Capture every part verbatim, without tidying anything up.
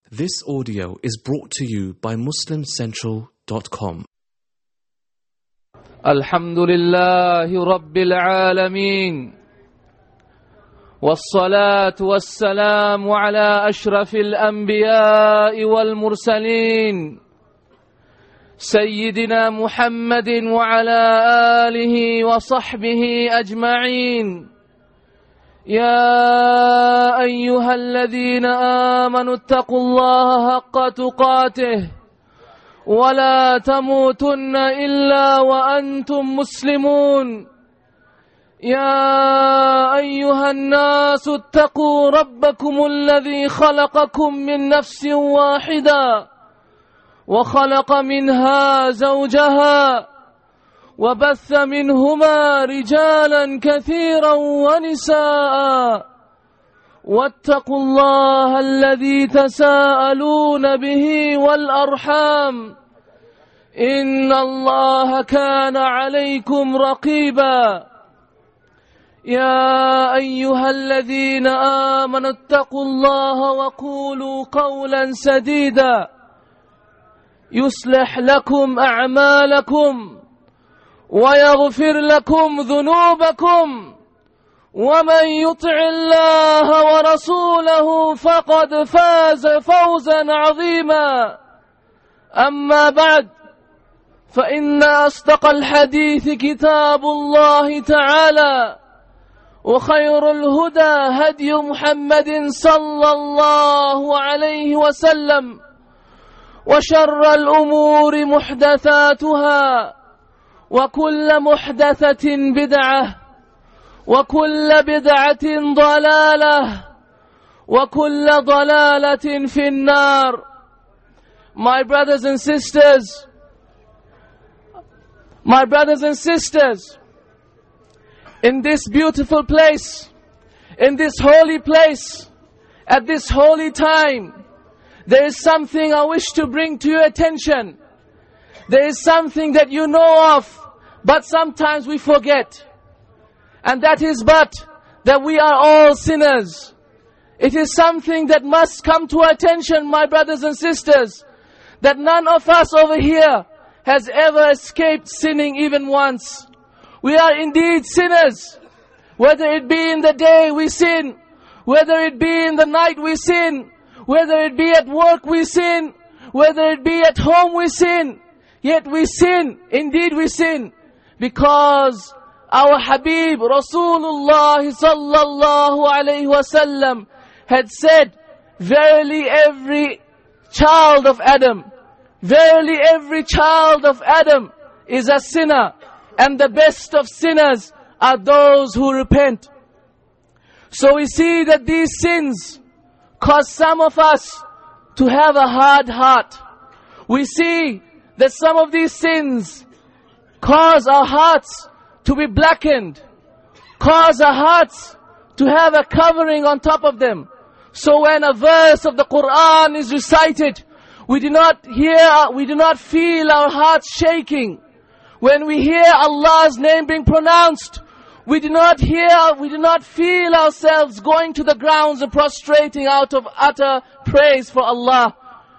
This audio is brought to you by muslim central dot com. Alhamdulillahi Rabbil Alameen. والصلاة والسلام على أشرف الأنبياء والمرسلين سيدنا محمد وعلى آله وصحبه أجمعين. يا أيها الذين آمنوا اتقوا الله حق تقاته ولا تموتن إلا وأنتم مسلمون. يا أيها الناس اتقوا ربكم الذي خلقكم من نفس واحدة وخلق منها زوجها وبث منهما رجالا كثيرا ونساء واتقوا الله الذي تساءلون به والأرحام إن الله كان عليكم رقيبا. يا أيها الذين آمنوا اتقوا الله وقولوا قولا سديدا يصلح لكم أعمالكم ويغفر لكم ذنوبكم ومن يطع الله ورسوله فقد فاز فوزا عظيما. أما بعد فإن أصدق الحديث كتاب الله تعالى وخير الهدى هدي محمد صلى الله عليه وسلم وشر الأمور محدثاتها وكل محدثة بدعة وكل بدعة ضلالة وكل ضلالة في النار. My brothers and sisters, my brothers and sisters, in this beautiful place, in this holy place, at this holy time, there is something I wish to bring to your attention. There is something that you know of, but sometimes we forget. And that is but that we are all sinners. It is something that must come to our attention, my brothers and sisters, that none of us over here has ever escaped sinning even once. We are indeed sinners. Whether it be in the day we sin, whether it be in the night we sin, whether it be at work we sin, whether it be at home we sin. Yet we sin, indeed we sin, because our Habib Rasulullah sallallahu alayhi wasallam had said, verily every child of Adam, verily every child of Adam is a sinner, and the best of sinners are those who repent. So we see that these sins cause some of us to have a hard heart. We see that some of these sins cause our hearts to be blackened, cause our hearts to have a covering on top of them. So when a verse of the Quran is recited, we do not hear, we do not feel our hearts shaking. When we hear Allah's name being pronounced, we do not hear, we do not feel ourselves going to the grounds and prostrating out of utter praise for Allah.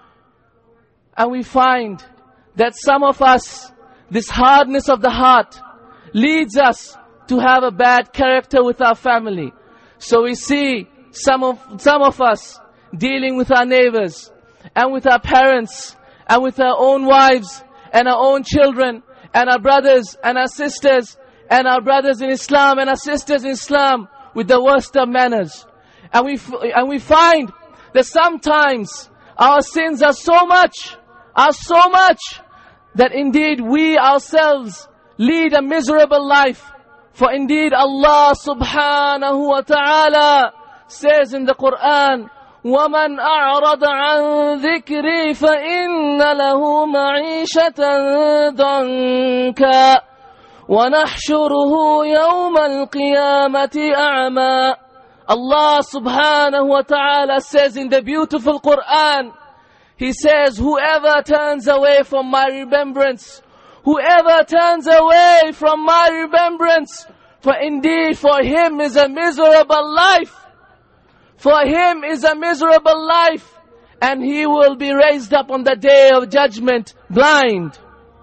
And we find that some of us, this hardness of the heart leads us to have a bad character with our family. So we see some of, some of us dealing with our neighbors and with our parents and with our own wives and our own children and our brothers and our sisters and our brothers in Islam and our sisters in Islam with the worst of manners. And we, and we find that sometimes our sins are so much, are so much, that indeed we ourselves lead a miserable life. For indeed Allah subhanahu wa ta'ala says in the Quran, وَمَنْ أَعْرَضَ عَنْ ذِكْرِي فَإِنَّ لَهُ مَعِيشَةً ضَنْكًا وَنَحْشُرُهُ يَوْمَ الْقِيَامَةِ أَعْمَى. Allah subhanahu wa ta'ala says in the beautiful Quran, He says, whoever turns away from my remembrance, whoever turns away from my remembrance, for indeed for him is a miserable life. For him is a miserable life. and he will be raised up on the day of judgment blind.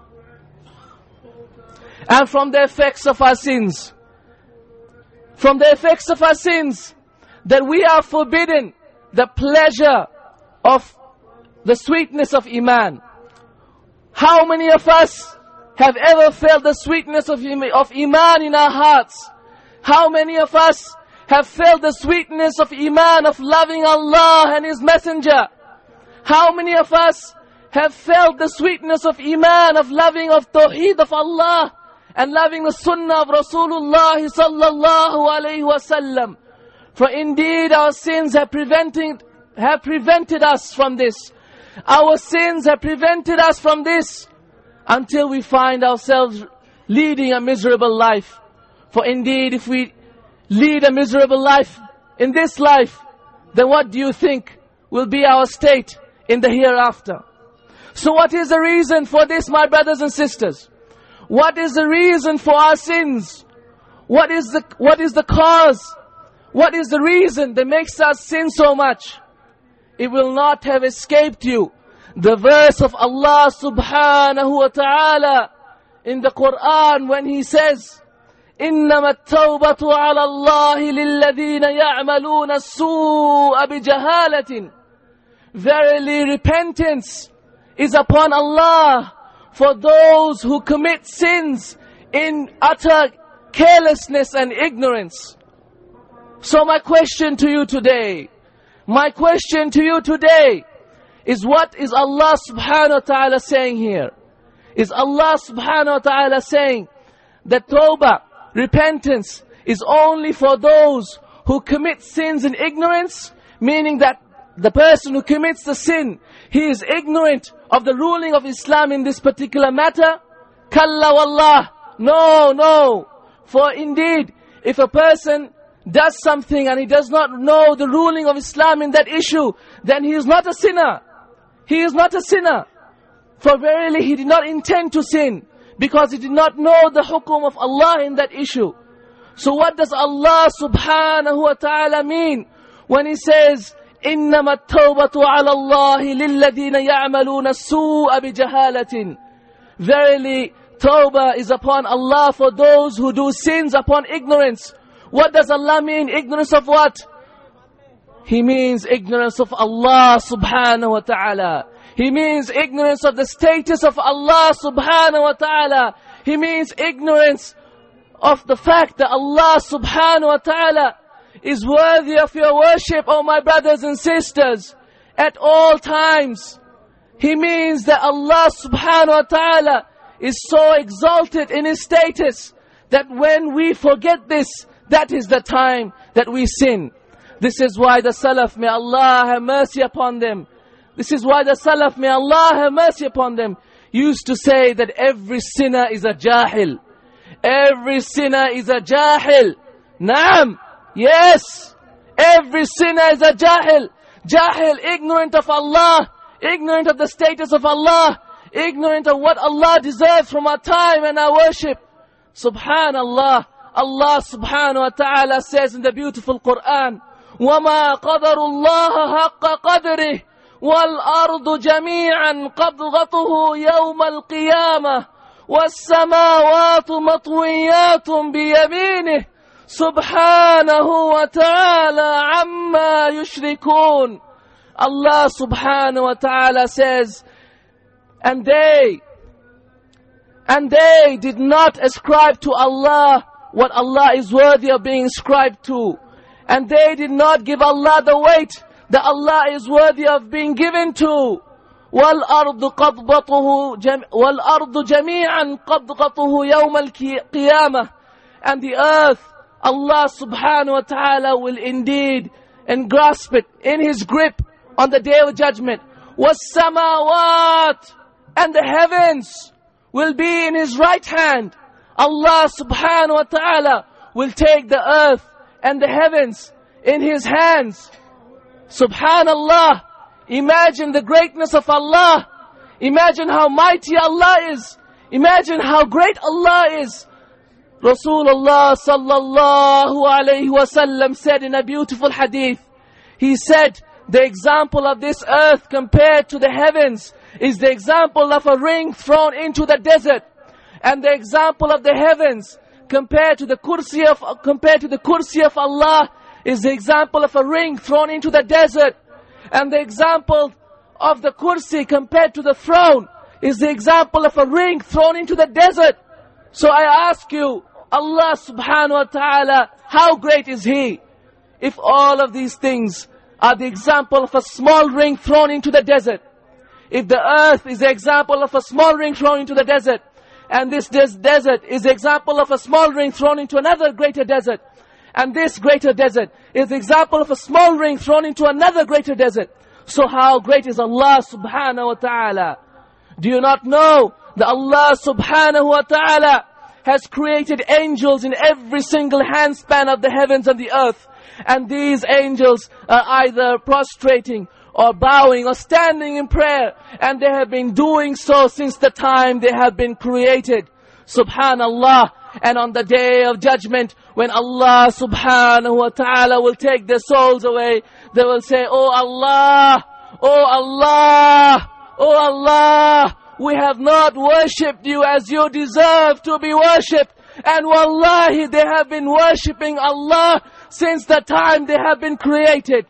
And from the effects of our sins, from the effects of our sins, that we are forbidden the pleasure of the sweetness of Iman. How many of us have ever felt the sweetness of, of Iman in our hearts? How many of us have felt the sweetness of Iman, of loving Allah and His Messenger? How many of us have felt the sweetness of Iman, of loving of Tawheed of Allah and loving the Sunnah of Rasulullah sallallahu alayhi wa sallam? For indeed our sins have prevented, have prevented us from this. Our sins have prevented us from this until we find ourselves leading a miserable life. For indeed, if we lead a miserable life in this life, then what do you think will be our state in the hereafter? So what is the reason for this, my brothers and sisters? What is the reason for our sins? What is the, what is the cause? What is the reason that makes us sin so much? It will not have escaped you the verse of Allah subhanahu wa ta'ala in the Quran when He says, إِنَّمَا التَّوْبَةُ عَلَى اللَّهِ لِلَّذِينَ يَعْمَلُونَ السُّوءَ بِجَهَالَةٍ. Verily repentance is upon Allah for those who commit sins in utter carelessness and ignorance. So my question to you today, my question to you today is, what is Allah subhanahu wa ta'ala saying here? Is Allah subhanahu wa ta'ala saying that tawbah, repentance, is only for those who commit sins in ignorance? Meaning that the person who commits the sin, he is ignorant of the ruling of Islam in this particular matter? Kalla wallah. No, no. For indeed, if a person does something and he does not know the ruling of Islam in that issue, then he is not a sinner. He is not a sinner. For verily he did not intend to sin, because he did not know the hukum of Allah in that issue. So what does Allah subhanahu wa ta'ala mean when He says, إِنَّمَا التَّوْبَةُ عَلَى اللَّهِ لِلَّذِينَ يَعْمَلُونَ السُّوءَ بِجَهَالَةٍ? Verily, tawbah is upon Allah for those who do sins upon ignorance. What does Allah mean? Ignorance of what? He means ignorance of Allah subhanahu wa ta'ala. He means ignorance of the status of Allah subhanahu wa ta'ala. He means ignorance of the fact that Allah subhanahu wa ta'ala is worthy of your worship, oh my brothers and sisters, at all times. He means that Allah subhanahu wa ta'ala is so exalted in His status that when we forget this, that is the time that we sin. This is why the Salaf, may Allah have mercy upon them, This is why the Salaf, may Allah have mercy upon them, used to say that every sinner is a jahil. Every sinner is a jahil. Naam. Yes. Every sinner is a jahil. Jahil, ignorant of Allah, ignorant of the status of Allah, ignorant of what Allah deserves from our time and our worship. Subhanallah. Allah subhanahu wa ta'ala says in the beautiful Quran, وَمَا قَدَرُ اللَّهَ حَقَّ قَدْرِهِ وَالْأَرْضُ جَمِيعًا قَبْضَتُهُ يَوْمَ الْقِيَامَةِ وَالسَّمَاوَاتُ مَطْوِيَّاتٌ بِيَمِينِهِ سُبْحَانَهُ وَتَعَالَى عَمَّا يُشْرِكُونَ. Allah subhanahu wa ta'ala says, and they, and they did not ascribe to Allah what Allah is worthy of being ascribed to. And they did not give Allah the weight that Allah is worthy of being given to. وَالْأَرْضُ قَبْضَتُهُ جَمْ وَالْأَرْضُ جَمِيعًا قَبْضَتُهُ يَوْمَ الْقِيَامَةِ. And the earth, Allah subhanahu wa ta'ala will indeed engrasp it in His grip on the day of judgment. وَالسَّمَاوَاتِ. And the heavens will be in His right hand. Allah subhanahu wa ta'ala will take the earth and the heavens in His hands. Subhanallah. Imagine the greatness of Allah. Imagine how mighty Allah is. Imagine how great Allah is. Rasulullah sallallahu alayhi wa sallam said in a beautiful hadith, he said The example of this earth compared to the heavens is the example of a ring thrown into the desert. And the example of the heavens compared to the kursi of, compared to the kursi of Allah is the example of a ring thrown into the desert. And the example of the kursi compared to the throne is the example of a ring thrown into the desert. So I ask you, Allah subhanahu wa ta'ala, how great is He? If all of these things are the example of a small ring thrown into the desert, if the earth is the example of a small ring thrown into the desert, and this des desert is the example of a small ring thrown into another greater desert, and this greater desert is the example of a small ring thrown into another greater desert, so how great is Allah subhanahu wa ta'ala? Do you not know that Allah subhanahu wa ta'ala has created angels in every single handspan of the heavens and the earth? And these angels are either prostrating or bowing or standing in prayer. And they have been doing so since the time they have been created. Subhanallah. And on the day of judgment, when Allah subhanahu wa ta'ala will take their souls away, they will say, Oh Allah, Oh Allah, Oh Allah, we have not worshipped you as you deserve to be worshipped. And wallahi, they have been worshipping Allah since the time they have been created.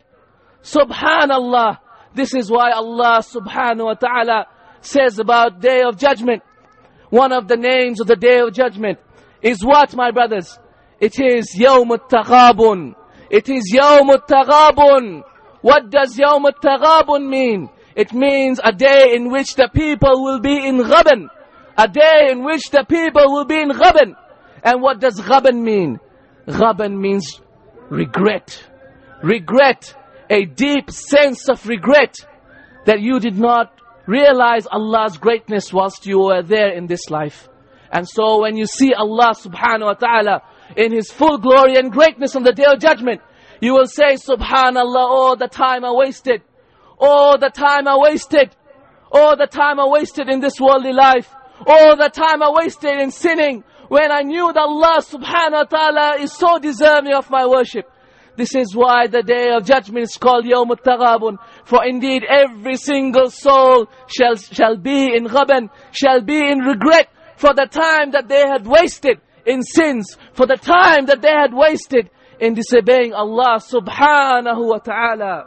Subhanallah. This is why Allah subhanahu wa ta'ala says about Day of Judgment. One of the names of the Day of Judgment is what, my brothers? It is Yawm al-Taghabun. It is Yawm al-Taghabun. What does Yawm al-Taghabun mean? It means a day in which the people will be in ghaban. A day in which the people will be in ghaban. And what does ghaban mean? Ghaban means regret. Regret. A deep sense of regret that you did not realize Allah's greatness whilst you were there in this life. And so when you see Allah subhanahu wa ta'ala in His full glory and greatness on the Day of Judgment, you will say, Subhanallah, oh the time I wasted. Oh the time I wasted. Oh the time I wasted in this worldly life. Oh the time I wasted in sinning, when I knew that Allah subhanahu wa ta'ala is so deserving of my worship. This is why the Day of Judgment is called Yawm al-Taghabun. For indeed every single soul shall, shall be in ghaban, shall be in regret for the time that they had wasted in sins, for the time that they had wasted in disobeying Allah subhanahu wa ta'ala.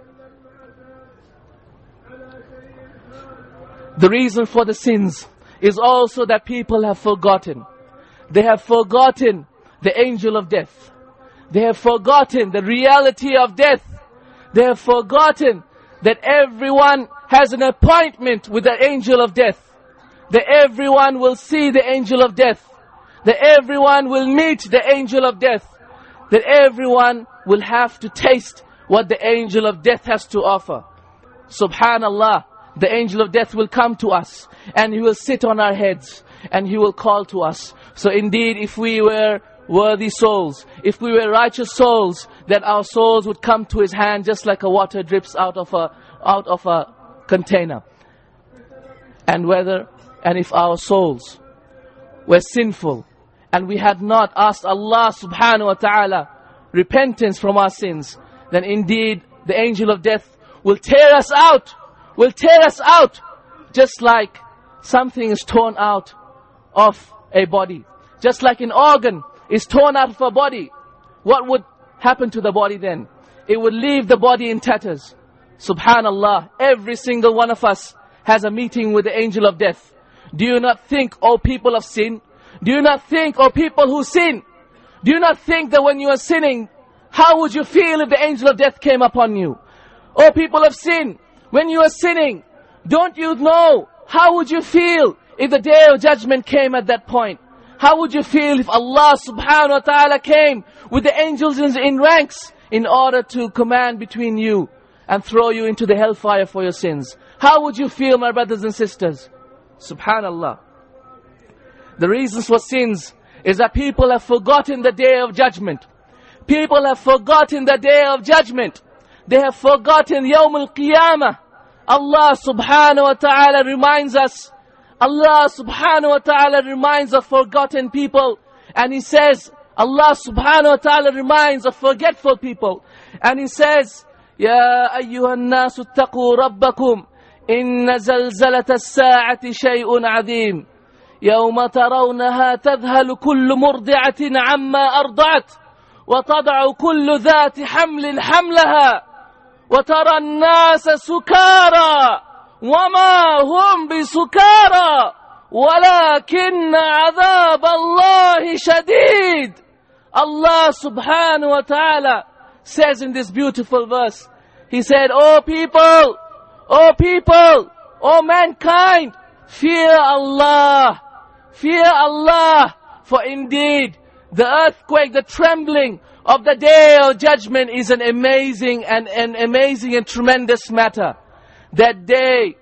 The reason for the sins is also that people have forgotten. They have forgotten the angel of death. They have forgotten the reality of death. They have forgotten that everyone has an appointment with the angel of death. That everyone will see the angel of death. That everyone will meet the angel of death. That everyone will have to taste what the angel of death has to offer. Subhanallah, the angel of death will come to us and he will sit on our heads and he will call to us. So indeed, if we were worthy souls, if we were righteous souls, then our souls would come to His hand just like a water drips out of a out of a container. And whether and if our souls were sinful and we had not asked Allah subhanahu wa ta'ala repentance from our sins, then indeed the angel of death will tear us out, will tear us out, just like something is torn out of a body. Just like an organ is torn out of a body, what would happen to the body then? It would leave the body in tatters. Subhanallah, every single one of us has a meeting with the angel of death. Do you not think, O people of sin? Do you not think, O people who sin? Do you not think that when you are sinning, how would you feel if the angel of death came upon you? O people of sin, when you are sinning, don't you know how would you feel if the Day of Judgment came at that point? How would you feel if Allah subhanahu wa ta'ala came with the angels in, in ranks in order to command between you and throw you into the hellfire for your sins? How would you feel, my brothers and sisters? Subhanallah. The reasons for sins is that people have forgotten the Day of Judgment. People have forgotten the Day of Judgment. They have forgotten Yawm al-Qiyamah. Allah subhanahu wa ta'ala reminds us, Allah subhanahu wa ta'ala reminds of forgotten people. And He says, Allah subhanahu wa ta'ala reminds of forgetful people. And He says, يا أيها الناس اتقوا ربكم إن زلزلة الساعة شيء عظيم يوم ترونها تذهل كل مرضعة عما أرضعت وتضع كل ذات حمل حملها وترى الناس سكارى وما هم بسكارى ولكن عذاب الله شديد. Allah subhanahu wa ta'ala says in this beautiful verse, He said, "O people, O people, O mankind, fear Allah, fear Allah, for indeed the earthquake, the trembling of the day of judgment is an amazing and an amazing and tremendous matter. That day,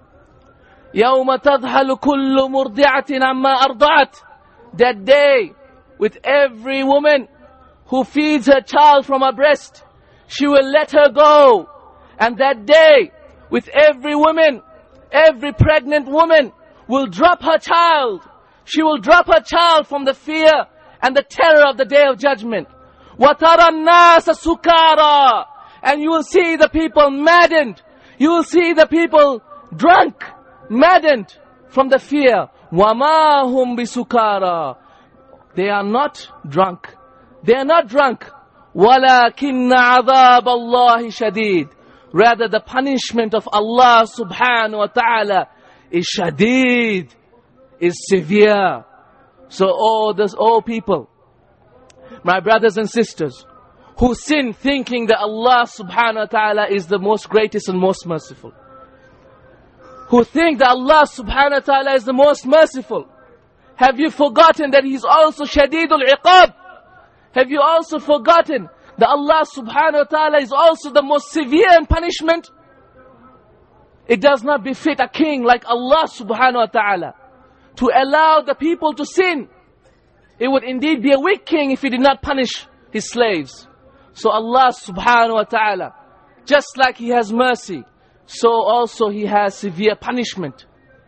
يَوْمَ تَذْهَلُ كُلُّ مُرْضِعَةٍ عَمَّا أَرْضَعَتْ, that day, with every woman who feeds her child from her breast, she will let her go. And that day, with every woman, every pregnant woman will drop her child. She will drop her child from the fear and the terror of the day of judgment. وَتَرَى النَّاسَ سُكَارَى, and you will see the people maddened. You will see the people drunk, maddened from the fear. وَمَا هُمْ بِسُكَارَى, they are not drunk. They are not drunk. وَلَكِنَّ عَذَابَ اللَّهِ شَدِيدٌ, rather the punishment of Allah subhanahu wa ta'ala is shadid, is severe. So all this, all people, my brothers and sisters, who sin thinking that Allah subhanahu wa ta'ala is the most greatest and most merciful, who think that Allah subhanahu wa ta'ala is the most merciful, have you forgotten that He's also Shadidul Iqab? Have you also forgotten that Allah subhanahu wa ta'ala is also the most severe in punishment? It does not befit a king like Allah subhanahu wa ta'ala to allow the people to sin. It would indeed be a weak king if He did not punish His slaves. So Allah subhanahu wa ta'ala, just like He has mercy, so also He has severe punishment.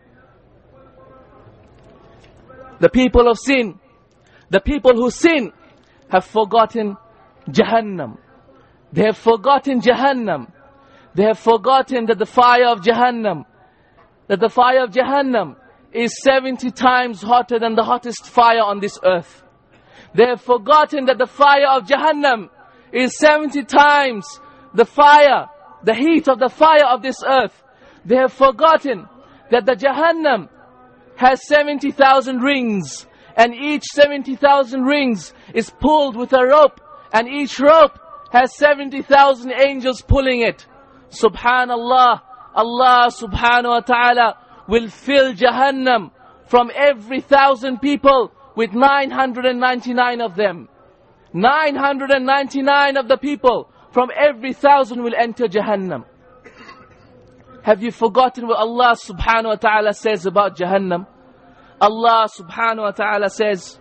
The people of sin, the people who sin, have forgotten Jahannam. They have forgotten Jahannam. They have forgotten that the fire of Jahannam, that the fire of Jahannam is seventy times hotter than the hottest fire on this earth. They have forgotten that the fire of Jahannam is seventy times the fire, the heat of the fire of this earth. They have forgotten that the Jahannam has seventy thousand rings, and each seventy thousand rings is pulled with a rope, and each rope has seventy thousand angels pulling it. Subhanallah, Allah subhanahu wa ta'ala will fill Jahannam from every thousand people with nine hundred ninety-nine of them. nine hundred ninety-nine of the people from every thousand will enter Jahannam. Have you forgotten what Allah subhanahu wa ta'ala says about Jahannam? Allah subhanahu wa ta'ala says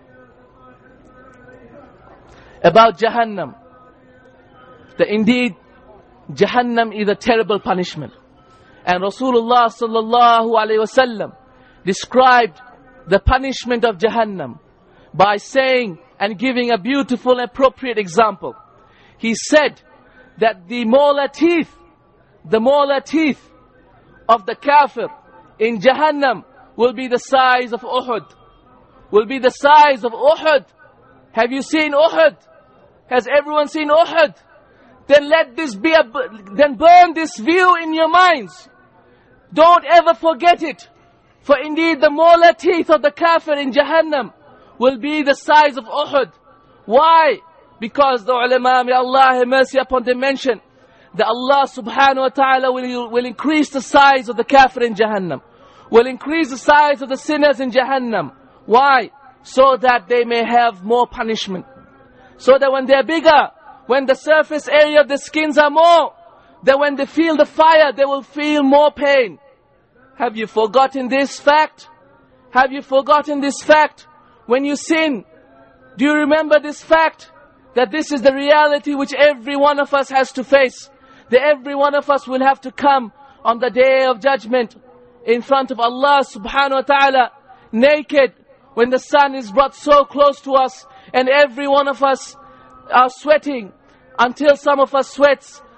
about Jahannam that indeed Jahannam is a terrible punishment. And Rasulullah sallallahu alayhi wa sallam described the punishment of Jahannam by saying and giving a beautiful and appropriate example. He said that the molar teeth, the molar teeth of the kafir in Jahannam will be the size of Uhud. Will be the size of Uhud. Have you seen Uhud? Has everyone seen Uhud? Then let this be a, then burn this view in your minds. Don't ever forget it. For indeed the molar teeth of the kafir in Jahannam will be the size of Uhud. Why? Because the ulama, may Allah have mercy upon them, mention that Allah subhanahu wa ta'ala will, will increase the size of the kafir in Jahannam. Will increase the size of the sinners in Jahannam. Why? So that they may have more punishment. So that when they're bigger, when the surface area of the skins are more, that when they feel the fire, they will feel more pain. Have you forgotten this fact? Have you forgotten this fact? When you sin, do you remember this fact? That this is the reality which every one of us has to face. That every one of us will have to come on the day of judgment in front of Allah subhanahu wa ta'ala, naked, when the sun is brought so close to us, and every one of us are sweating, until some of us sweats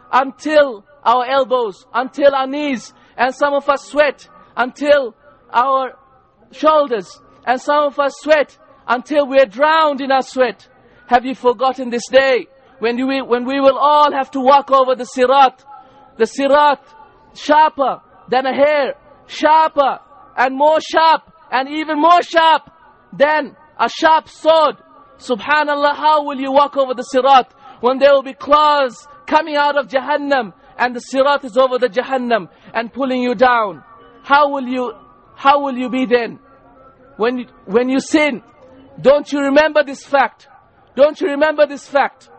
until our elbows, until our knees, and some of us sweat until our shoulders, and some of us sweat until we are drowned in our sweat. Have you forgotten this day when we, when we will all have to walk over the sirat? The sirat, sharper than a hair, sharper and more sharp, and even more sharp than a sharp sword. Subhanallah, how will you walk over the sirat when there will be claws coming out of Jahannam, and the sirat is over the Jahannam and pulling you down? How will you, how will you be then? When you, when you sin, don't you remember this fact? Don't you remember this fact?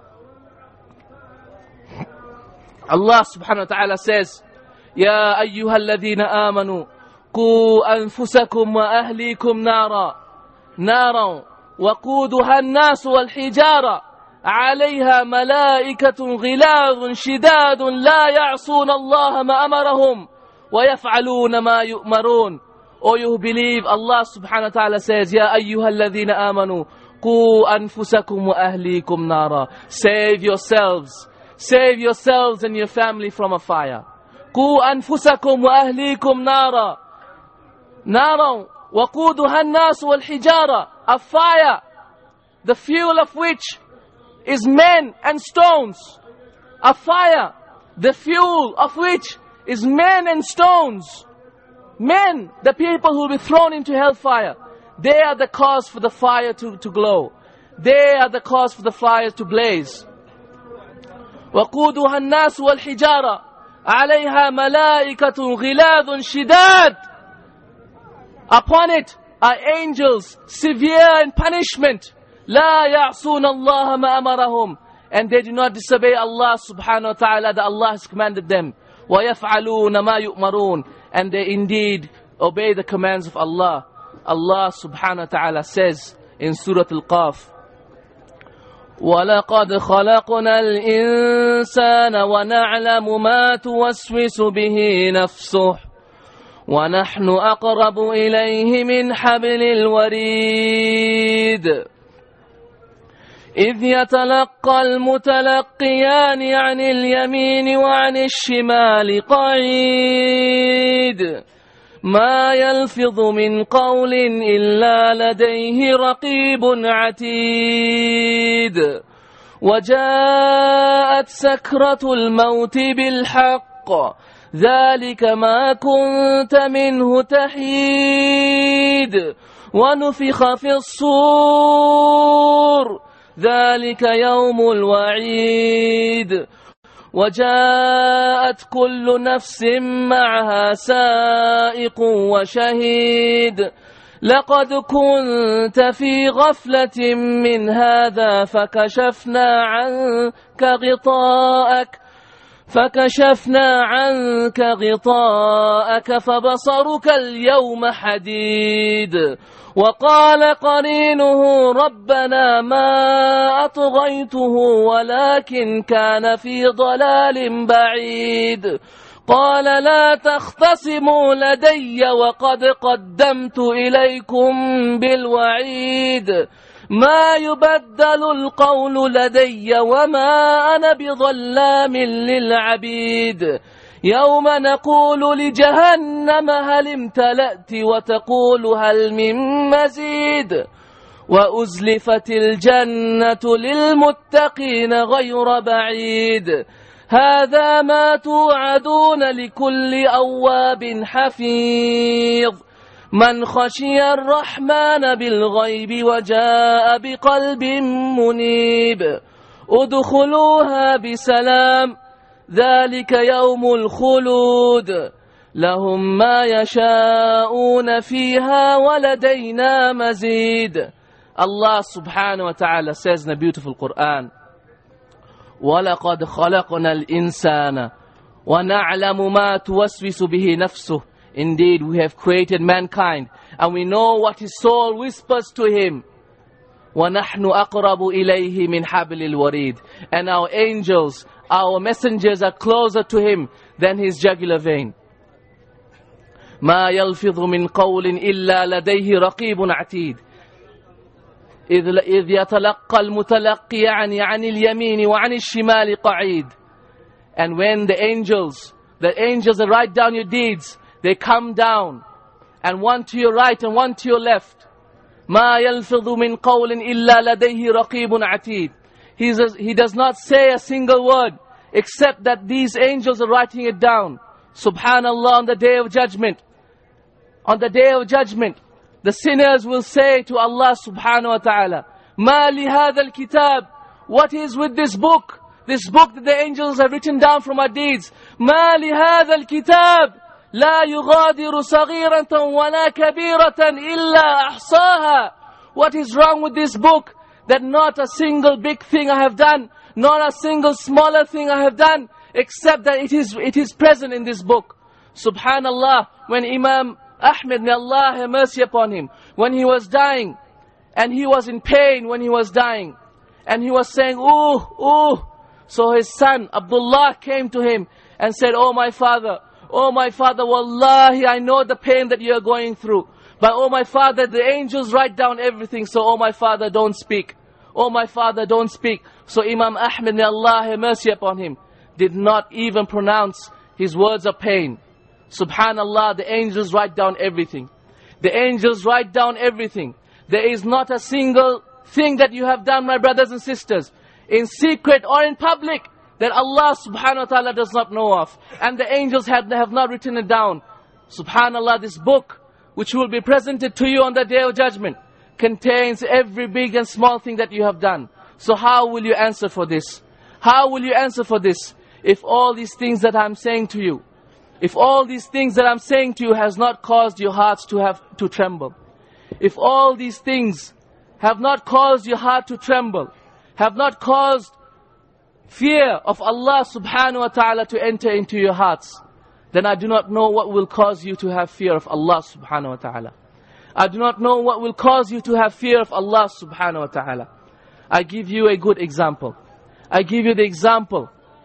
Allah subhanahu wa ta'ala says, Ya ayyuha alladhina amanu, qu anfusakum wa ahlikum nara, nara, waquduha an-nas wal hijara, عليها ملائكة غلاظ شداد لا يعصون الله ما أمرهم ويفعلون ما يؤمرون. O you who believe, Allah subhanahu wa ta'ala says, Ya ayyuha alladhina amanu, qu anfusakum wa ahlikum nara. Save yourselves, save yourselves and your family from a fire. Qu anfusakum wa ahlikum nara, nara waquduha an-nas wal hijara. A fire, the fuel of which is men and stones. A fire, the fuel of which is men and stones. Men, the people who will be thrown into hellfire, they are the cause for the fire to, to glow. They are the cause for the fire to blaze. وَقُودُهَا النَّاسُ وَالْحِجَارَةُ عَلَيْهَا مَلَائِكَةٌ غِلَاظٌ شِدَادٌ. Upon it are angels, severe in punishment. لَا يَعْصُونَ اللَّهَ مَا أَمَرَهُمْ. And they do not disobey Allah subhanahu wa ta'ala that Allah has commanded them. وَيَفْعَلُونَ مَا يُؤْمَرُونَ. And they indeed obey the commands of Allah. Allah subhanahu wa ta'ala says in Surah Al-Qaf, وَلَقَدْ خَلَقْنَا الْإِنسَانَ وَنَعْلَمُ مَا تُوَسْوِسُ بِهِ نَفْسُهُ وَنَحْنُ أَقْرَبُ إِلَيْهِ مِنْ حَبْلِ الْوَرِيدِ إذ يتلقى المتلقيان عن اليمين وعن الشمال قعيد ما يلفظ من قول إلا لديه رقيب عتيد وجاءت سكرة الموت بالحق ذلك ما كنت منه تحيد ونفخ في الصور ذلك يوم الوعيد وجاءت كل نفس معها سائق وشهيد لقد كنت في غفلة من هذا فكشفنا عنك غطاءك فكشفنا عنك غطاءك فبصرك اليوم حديد وقال قرينه ربنا ما أطغيته ولكن كان في ضلال بعيد قال لا تختصموا لدي وقد قدمت إليكم بالوعيد ما يبدل القول لدي وما أنا بظلام للعبيد يوم نقول لجهنم هل امتلأت وتقول هل من مزيد وأزلفت الجنة للمتقين غير بعيد هذا ما توعدون لكل أواب حفيظ من خشي الرحمن بالغيب وجاء بقلب منيب ادخلوها بسلام ذلك يوم الخلود لهم ما يشاءون فيها ولدينا مزيد. Allah subhanahu wa ta'ala says in the beautiful Quran, وَلَقَدْ خَلَقْنَا الْإِنسَانَ وَنَعْلَمُ مَا تُوَسْوِسُ بِهِ نَفْسُهُ. Indeed, we have created mankind and we know what his soul whispers to him. وَنَحْنُ أَقْرَبُ إِلَيْهِ مِنْ حَبْلِ الْوَرِيدِ. And our angels, our messengers are closer to him than his jugular vein. ما يلفظ من قول إلا لديه رقيب عتيد إذ يتلقى المتلقي عن عن اليمين وعن الشمال قعيد. And when the angels, the angels that write down your deeds, they come down, and one to your right and one to your left. مَا يَلْفِظُ مِنْ قَوْلٍ إِلَّا لَدَيْهِ رَقِيبٌ عَتِيدٌ. He says, he does not say a single word, except that these angels are writing it down. Subhanallah, on the day of judgment, on the day of judgment, the sinners will say to Allah subhanahu wa ta'ala, مَا لِهَذَا الْكِتَابِ. What is with this book? This book that the angels have written down from our deeds. مَا لِهَذَا الْكِتَابِ لَا يُغَادِرُ صَغِيرَةً وَلَا كَبِيرَةً إِلَّا أَحْصَاهَا. What is wrong with this book? That not a single big thing I have done, not a single smaller thing I have done, except that it is it is present in this book. Subhanallah, when Imam Ahmed, may Allah have mercy upon him, when he was dying, and he was in pain when he was dying, and he was saying, ooh, ooh. So his son, Abdullah, came to him and said, oh my father, oh my father, wallahi, I know the pain that you are going through. But oh my father, the angels write down everything, so oh my father, don't speak. Oh my father, don't speak. So Imam Ahmed, may Allah have mercy upon him, did not even pronounce his words of pain. Subhanallah, the angels write down everything. The angels write down everything. There is not a single thing that you have done, my brothers and sisters, in secret or in public, that Allah subhanahu wa ta'ala does not know of. And the angels have, have not written it down. Subhanallah, this book, which will be presented to you on the day of judgment, contains every big and small thing that you have done. So how will you answer for this? How will you answer for this? If all these things that I'm saying to you, if all these things that I'm saying to you has not caused your hearts to have to tremble, if all these things have not caused your heart to tremble, have not caused fear of Allah subhanahu wa ta'ala to enter into your hearts, then I do not know what will cause you to have fear of Allah subhanahu wa ta'ala. I do not know what will cause you to have fear of Allah subhanahu wa ta'ala. I give you a good example. I give you the example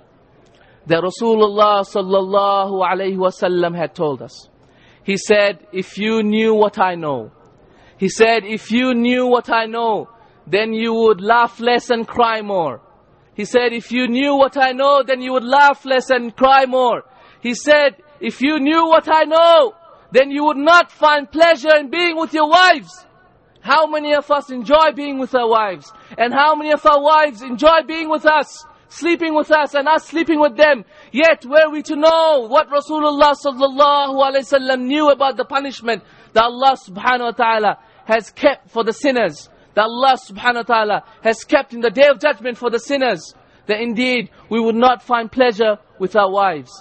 that Rasulullah sallallahu alayhi wa sallam had told us. He said, if you knew what I know, He said, if you knew what I know, then you would laugh less and cry more. He said, if you knew what I know, then you would laugh less and cry more. He said, if you knew what I know, then you would not find pleasure in being with your wives. How many of us enjoy being with our wives? And how many of our wives enjoy being with us, sleeping with us, and us sleeping with them? Yet were we to know what Rasulullah sallallahu alaihi wasallam knew about the punishment that Allah subhanahu wa ta'ala has kept for the sinners, that Allah subhanahu wa ta'ala has kept in the day of judgment for the sinners, that indeed we would not find pleasure with our wives.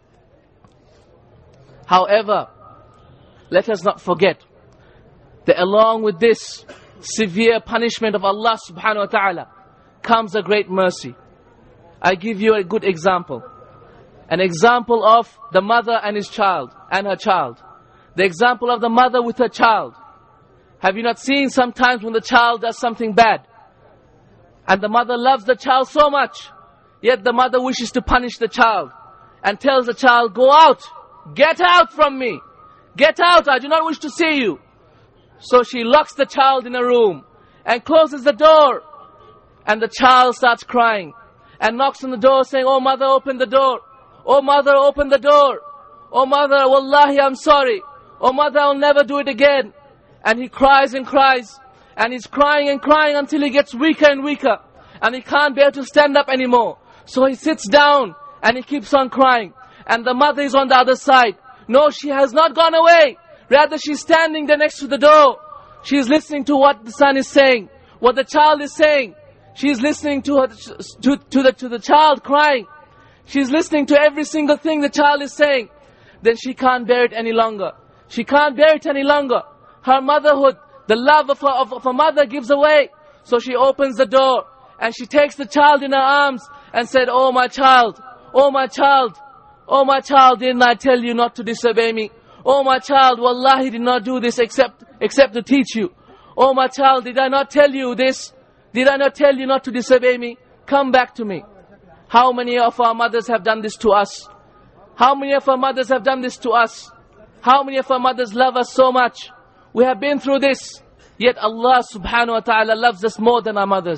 However, let us not forget that along with this severe punishment of Allah subhanahu wa ta'ala comes a great mercy. I give you a good example. An example of the mother and his child, and her child. The example of the mother with her child. Have you not seen sometimes when the child does something bad, and the mother loves the child so much, yet the mother wishes to punish the child, and tells the child, go out, get out from me, get out, I do not wish to see you. So she locks the child in a room, and closes the door, and the child starts crying, and knocks on the door saying, oh mother, open the door, oh mother, open the door, oh mother, wallahi I'm sorry, oh mother, I'll never do it again. And he cries and cries, and he's crying and crying until he gets weaker and weaker, and he can't bear to stand up anymore. So he sits down, and he keeps on crying, and the mother is on the other side. No, she has not gone away. Rather, she's standing there next to the door. She's listening to what the son is saying, what the child is saying. She's listening to her, to, to, the, to the child crying. She's listening to every single thing the child is saying. Then she can't bear it any longer. She can't bear it any longer. Her motherhood, the love of her, of, of her mother gives away. So she opens the door, and she takes the child in her arms, and said, oh my child, oh my child, oh my child, didn't I tell you not to disobey me? Oh my child, wallahi did not do this except, except to teach you. Oh my child, did I not tell you this? Did I not tell you not to disobey me? Come back to me. How many of our mothers have done this to us? How many of our mothers have done this to us? How many of our mothers love us so much? We have been through this, yet Allah subhanahu wa ta'ala loves us more than our mothers.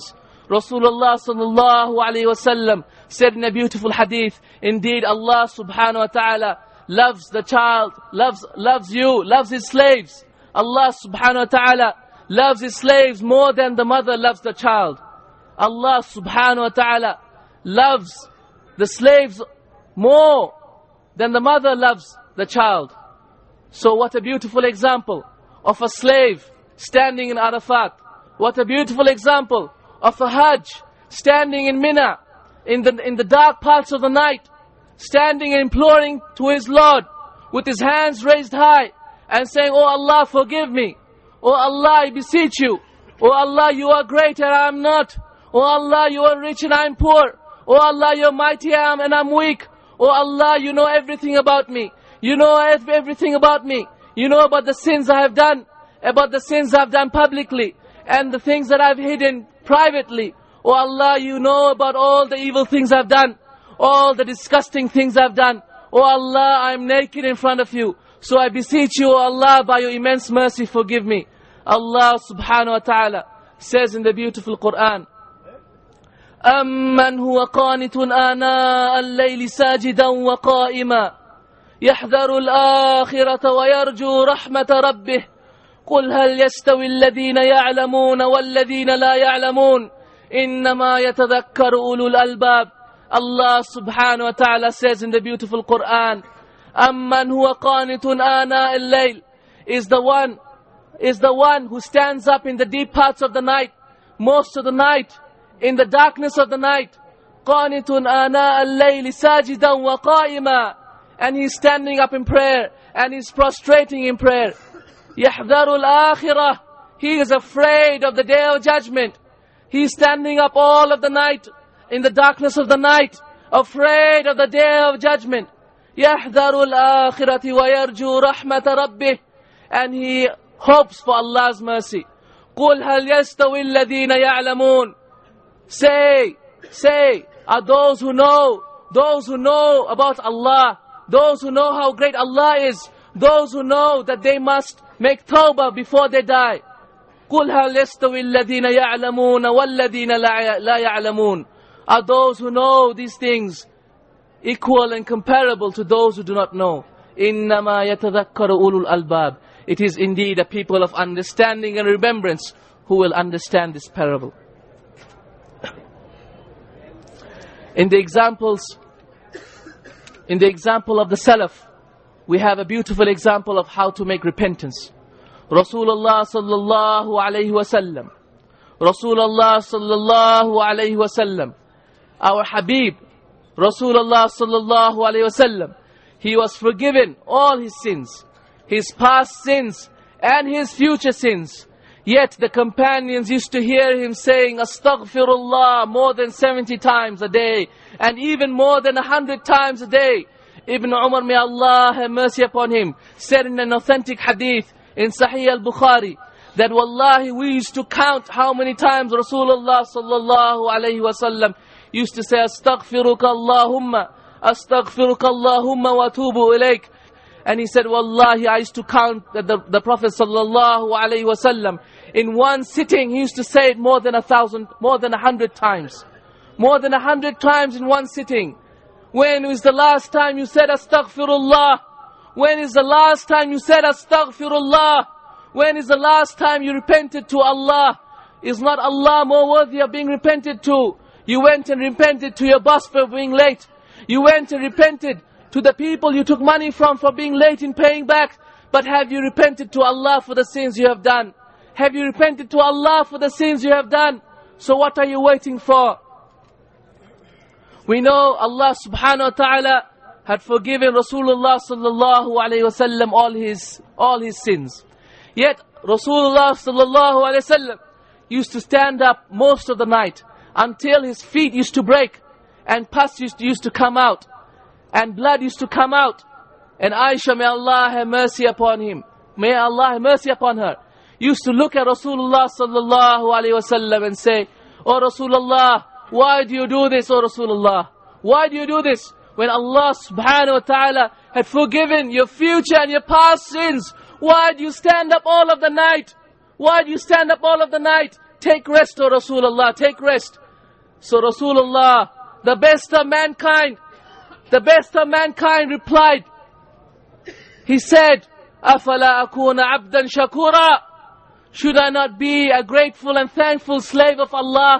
Rasulullah sallallahu alayhi wasallam said in a beautiful hadith, indeed Allah subhanahu wa ta'ala loves the child, loves, loves you, loves his slaves. Allah subhanahu wa ta'ala loves his slaves more than the mother loves the child. Allah subhanahu wa ta'ala loves the slaves more than the mother loves the child. So what a beautiful example of a slave standing in Arafat. What a beautiful example of a Hajj standing in Mina in the, in the dark parts of the night, standing and imploring to his Lord with his hands raised high and saying, "Oh Allah, forgive me. Oh Allah, I beseech you. Oh Allah, you are great and I am not. Oh Allah, you are rich and I am poor. Oh Allah, you are mighty and I am weak. Oh Allah, you know everything about me. You know everything about me. You know about the sins I have done, about the sins I have done publicly, and the things that I have hidden privately. Oh Allah, you know about all the evil things I have done, all the disgusting things I have done. Oh Allah, I am naked in front of you. So I beseech you, oh Allah, by your immense mercy, forgive me." Allah subhanahu wa ta'ala says in the beautiful Quran, أَمَّنْ هُوَ قَانِتٌ آنَاءَ اللَّيْلِ سَاجِدًا وَقَائِمًا يَحْذَرُ الْآخِرَةَ وَيَرْجُو رَحْمَةَ رَبِّهِ قُلْ هَلْ يَسْتَوِي الَّذِينَ يَعْلَمُونَ وَالَّذِينَ لَا يَعْلَمُونَ إِنَّمَا يَتَذَكَّرُ أُولُو الْأَلْبَابِ. Allah subhanahu wa ta'ala says in the beautiful Quran, أَمَّنْ هُوَ قَانِتٌ آنَاءَ اللَّيْلِ is the one, is the one who stands up in the deep parts of the night, most of the night, in the darkness of the night. قَانِتٌ آنَاءَ اللَّيْلِ سَاجِدًا وَقَائِمًا, and he's standing up in prayer, and he's prostrating in prayer. يَحْذَرُ الْآخِرَةِ, he is afraid of the day of judgment. He's standing up all of the night, in the darkness of the night, afraid of the day of judgment. يَحْذَرُ الْآخِرَةِ وَيَرْجُو رَحْمَةَ رَبِّهِ, and he hopes for Allah's mercy. قُلْ هَلْ يَسْتَوِي الَّذِينَ يَعْلَمُونَ, say, say, are those who know, those who know about Allah, those who know how great Allah is, those who know that they must make tawbah before they die. قُلْ هَلْ يَسْتَوِي الَّذِينَ يَعْلَمُونَ وَالَّذِينَ لَا يَعْلَمُونَ, are those who know these things equal and comparable to those who do not know? إِنَّمَا يَتَذَكَّرُ أُولُو الْأَلْبَابِ, it is indeed a people of understanding and remembrance who will understand this parable. In the examples, in the example of the Salaf, we have a beautiful example of how to make repentance. Rasulullah sallallahu alayhi wasallam, Rasulullah sallallahu alayhi wasallam, our Habib, Rasulullah sallallahu alayhi wasallam, he was forgiven all his sins, his past sins and his future sins. Yet the companions used to hear him saying Astaghfirullah more than seventy times a day, and even more than a hundred times a day. Ibn Umar, may Allah have mercy upon him, said in an authentic hadith in Sahih al-Bukhari that wallahi we used to count how many times Rasulullah sallallahu alayhi wasallam used to say Astaghfiruka Allahumma, Astaghfiruka Allahumma wa tubu ilayk. And he said, wallahi, I used to count that the, the Prophet sallallahu alayhi wasallam, in one sitting, he used to say it more than a thousand, more than a hundred times. More than a hundred times in one sitting. When is the last time you said Astaghfirullah? When is the last time you said Astaghfirullah? When is the last time you repented to Allah? Is not Allah more worthy of being repented to? You went and repented to your boss for being late. You went and repented to the people you took money from for being late in paying back. But have you repented to Allah for the sins you have done? Have you repented to Allah for the sins you have done? So what are you waiting for? We know Allah subhanahu wa ta'ala had forgiven Rasulullah sallallahu alayhi wa sallam all his, all his sins. Yet Rasulullah sallallahu alayhi wa sallam used to stand up most of the night until his feet used to break and pus used to, used to come out and blood used to come out. And Aisha, may Allah have mercy upon him, may Allah have mercy upon her, used to look at Rasulullah sallallahu alayhi wa sallam and say, "Oh Rasulullah, why do you do this, O Rasulullah? Why do you do this? When Allah subhanahu wa ta'ala had forgiven your future and your past sins, why do you stand up all of the night? Why do you stand up all of the night take rest, O Rasulullah, take rest. So Rasulullah, the best of mankind, the best of mankind replied. He said, أَفَلَا أَكُونَ عَبْدًا شَكُورًا? Should I not be a grateful and thankful slave of Allah?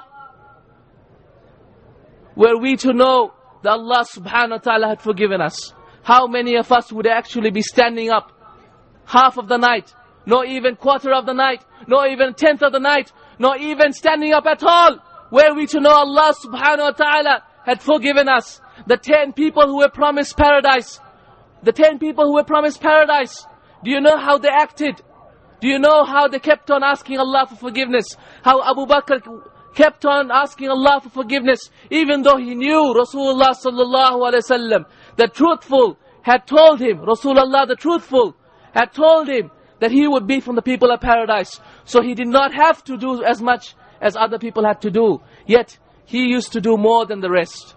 Were we to know that Allah subhanahu wa ta'ala had forgiven us, how many of us would actually be standing up half of the night, not even quarter of the night, not even tenth of the night, not even standing up at all? Were we to know Allah subhanahu wa ta'ala had forgiven us, the ten people who were promised paradise, the ten people who were promised paradise, do you know how they acted? Do you know how they kept on asking Allah for forgiveness? How Abu Bakr kept on asking Allah for forgiveness, even though he knew Rasulullah sallallahu alaihi wasallam, the truthful, had told him, Rasulullah the truthful, had told him that he would be from the people of paradise. So he did not have to do as much as other people had to do. Yet, he used to do more than the rest.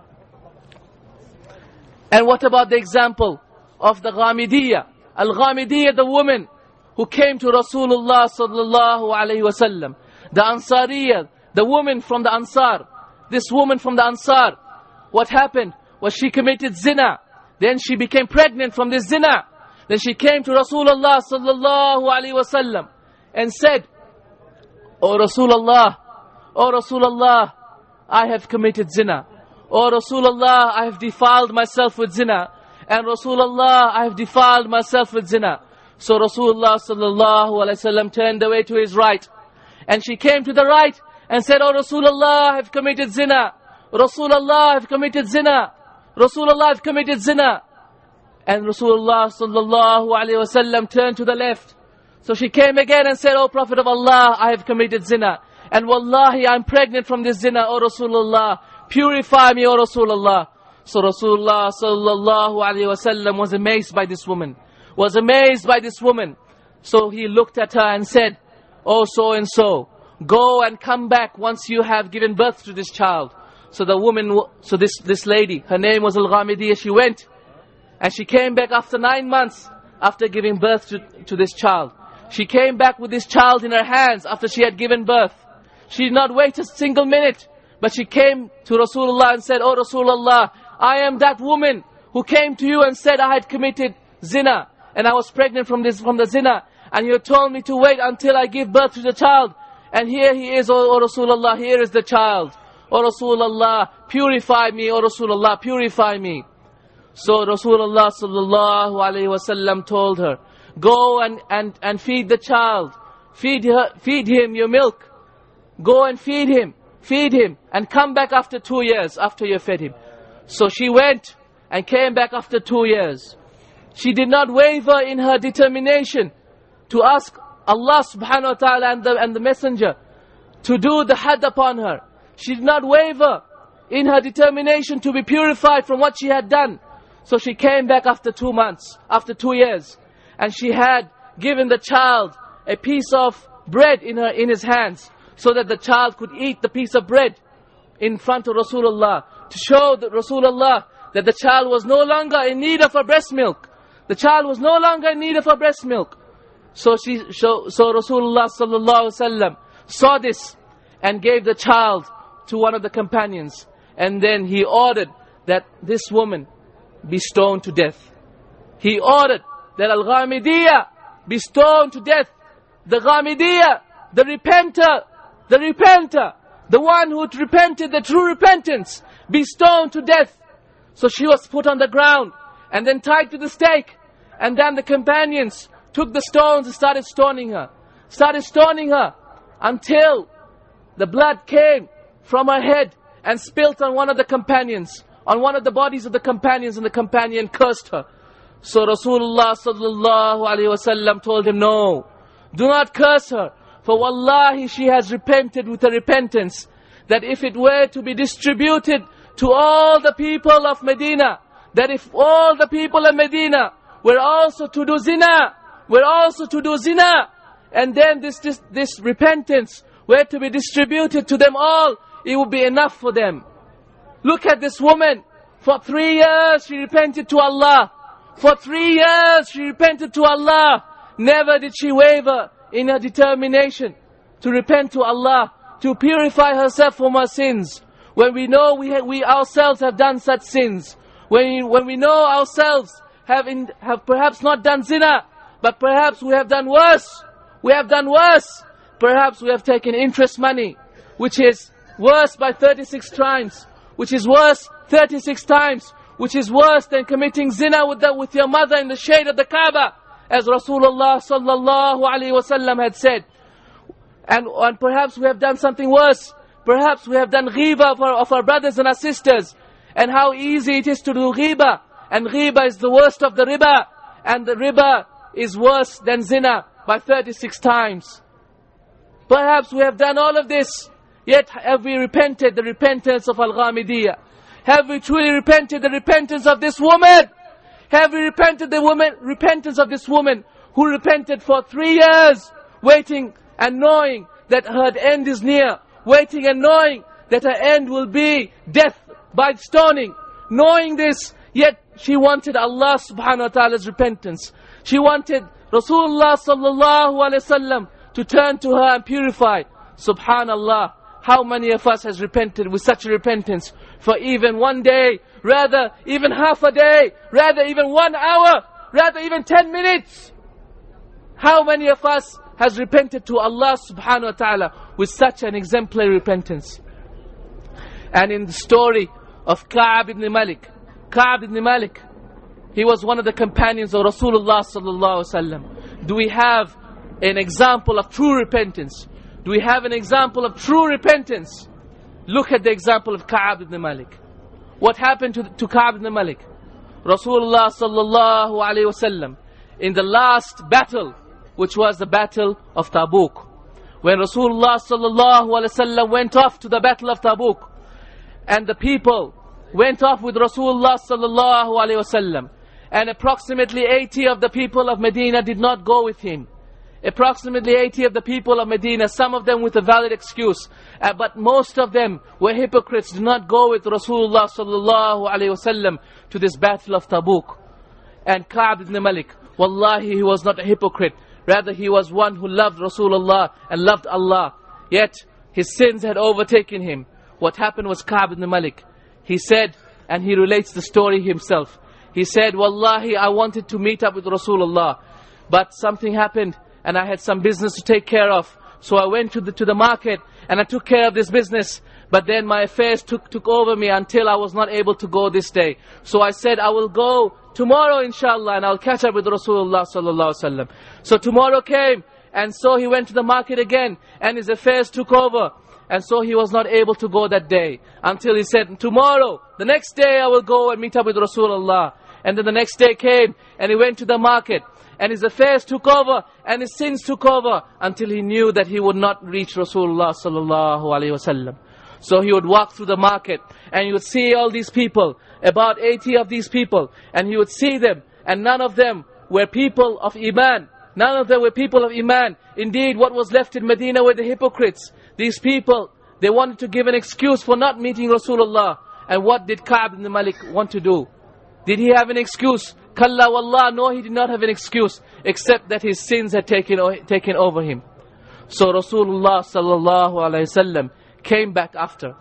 And what about the example of the Ghamidiyya? Al-Ghamidiyya, the woman who came to Rasulullah sallallahu alaihi wasallam. The Ansariyya, the woman from the Ansar. This woman from the Ansar, what happened was she committed zina. Then she became pregnant from this zina. Then she came to Rasulullah sallallahu alaihi wasallam and said, O Rasulullah, O Rasulullah, I have committed zina. O Rasulullah, I have defiled myself with zina. And Rasulullah, I have defiled myself with zina. So Rasulullah sallallahu alaihi wasallam turned away to his right. And she came to the right and said, O Rasulullah, I have committed zina. Rasulullah, I have committed zina. Rasulullah, I have committed zina. And Rasulullah sallallahu alaihi wasallam turned to the left. So she came again and said, O Prophet of Allah, I have committed zina. And wallahi, I'm pregnant from this zina, O Rasulullah. Purify me, O Rasulullah. So Rasulullah sallallahu alaihi wasallam was amazed by this woman. Was amazed by this woman. So he looked at her and said, Oh, so and so, go and come back once you have given birth to this child. So the woman, so this, this lady, her name was Al-Ghamidiyya, she went. And she came back after nine months after giving birth to, to this child. She came back with this child in her hands after she had given birth. She did not wait a single minute, but she came to Rasulullah and said, Oh Rasulullah, I am that woman who came to you and said I had committed zina. And I was pregnant from this from the zina. And you told me to wait until I give birth to the child. And here he is, O, o Rasulullah, here is the child. O Rasulullah, purify me, O Rasulullah, purify me. So Rasulullah sallallahu alaihi wasallam told her, go and, and, and feed the child. Feed her, feed him your milk. Go and feed him. Feed him. And come back after two years after you fed him. So she went and came back after two years. She did not waver in her determination to ask Allah subhanahu wa ta'ala and the, and the messenger to do the had upon her. She did not waver in her determination to be purified from what she had done. So she came back after two months, after two years. And she had given the child a piece of bread in her in his hands, so that the child could eat the piece of bread in front of Rasulullah, to show that Rasulullah that the child was no longer in need of her breast milk. The child was no longer in need of her breast milk. So she, so, so Rasulullah sallallahu alaihi wasallam saw this and gave the child to one of the companions. And then he ordered that this woman be stoned to death. He ordered that Al-Ghamidiyya be stoned to death. The Ghamidiyya, the repenter, the repenter, the one who repented, the true repentance, be stoned to death. So she was put on the ground and then tied to the stake. And then the companions took the stones and started stoning her. Started stoning her until the blood came from her head and spilt on one of the companions, on one of the bodies of the companions, and the companion cursed her. So Rasulullah sallallahu alaihi wasallam told him, no, do not curse her. For wallahi, she has repented with a repentance that if it were to be distributed to all the people of Medina, that if all the people of Medina were also to do zina, were also to do zina, and then this, this, this repentance were to be distributed to them all, it would be enough for them. Look at this woman. For three years she repented to Allah. For three years she repented to Allah. Never did she waver in her determination to repent to Allah, to purify herself from her sins. When we know we, ha we ourselves have done such sins, when we, when we know ourselves have, in, have perhaps not done zina, but perhaps we have done worse, we have done worse, perhaps we have taken interest money, which is worse by thirty-six times, which is worse thirty-six times, which is worse than committing zina with, the, with your mother in the shade of the Kaaba, as Rasulullah sallallahu alaihi wasallam had said. And, and perhaps we have done something worse. Perhaps we have done ghiba of our, of our brothers and our sisters. And how easy it is to do ghiba. And ghiba is the worst of the riba. And the riba is worse than zina by thirty-six times. Perhaps we have done all of this. Yet have we repented the repentance of Al-Ghamidiyya? Have we truly repented the repentance of this woman? Have we repented the woman, repentance of this woman who repented for three years, waiting and knowing that her end is near, waiting and knowing that her end will be death by stoning, knowing this, yet she wanted Allah subhanahu wa ta'ala's repentance. She wanted Rasulullah sallallahu alayhi wasallam to turn to her and purify. Subhanallah, how many of us has repented with such a repentance for even one day, rather even half a day, rather even one hour, rather even ten minutes? How many of us has repented to Allah subhanahu wa ta'ala with such an exemplary repentance? And in the story of Ka'ab ibn Malik, Ka'ab ibn Malik, he was one of the companions of Rasulullah sallallahu alaihi wasallam. Do we have an example of true repentance? Do we have an example of true repentance? Look at the example of Ka'ab ibn Malik. What happened to, to Ka'ab ibn Malik? Rasulullah sallallahu alaihi wasallam, in the last battle, which was the battle of Tabuk, when Rasulullah sallallahu alaihi wasallam went off to the battle of Tabuk, and the people went off with Rasulullah sallallahu alaihi wasallam, and approximately eighty of the people of Medina did not go with him. Approximately eighty of the people of Medina, some of them with a valid excuse, uh, but most of them were hypocrites, did not go with Rasulullah sallallahu alaihi wasallam to this battle of Tabuk. And Ka'ab ibn Malik, wallahi, he was not a hypocrite. Rather, he was one who loved Rasulullah and loved Allah. Yet, his sins had overtaken him. What happened was Ka'ab ibn Malik, he said, and he relates the story himself. He said, wallahi, I wanted to meet up with Rasulullah, but something happened, and I had some business to take care of. So I went to the, to the market, and I took care of this business. But then my affairs took, took over me until I was not able to go this day. So I said, I will go tomorrow inshallah, and I'll catch up with Rasulullah sallallahu alaihi wasallam. So tomorrow came, and so he went to the market again, and his affairs took over. And so he was not able to go that day, until he said, tomorrow, the next day I will go and meet up with Rasulullah. And then the next day came, and he went to the market, and his affairs took over, and his sins took over, until he knew that he would not reach Rasulullah sallallahu alaihi wasallam. So he would walk through the market, and he would see all these people, about eighty of these people, and he would see them, and none of them were people of Iman. None of them were people of Iman. Indeed, what was left in Medina were the hypocrites. These people, they wanted to give an excuse for not meeting Rasulullah. And what did Ka'ab ibn Malik want to do? Did he have an excuse? Kalla wallah, no, he did not have an excuse, except that his sins had taken, taken over him. So Rasulullah sallallahu alaihi wasallam came back after.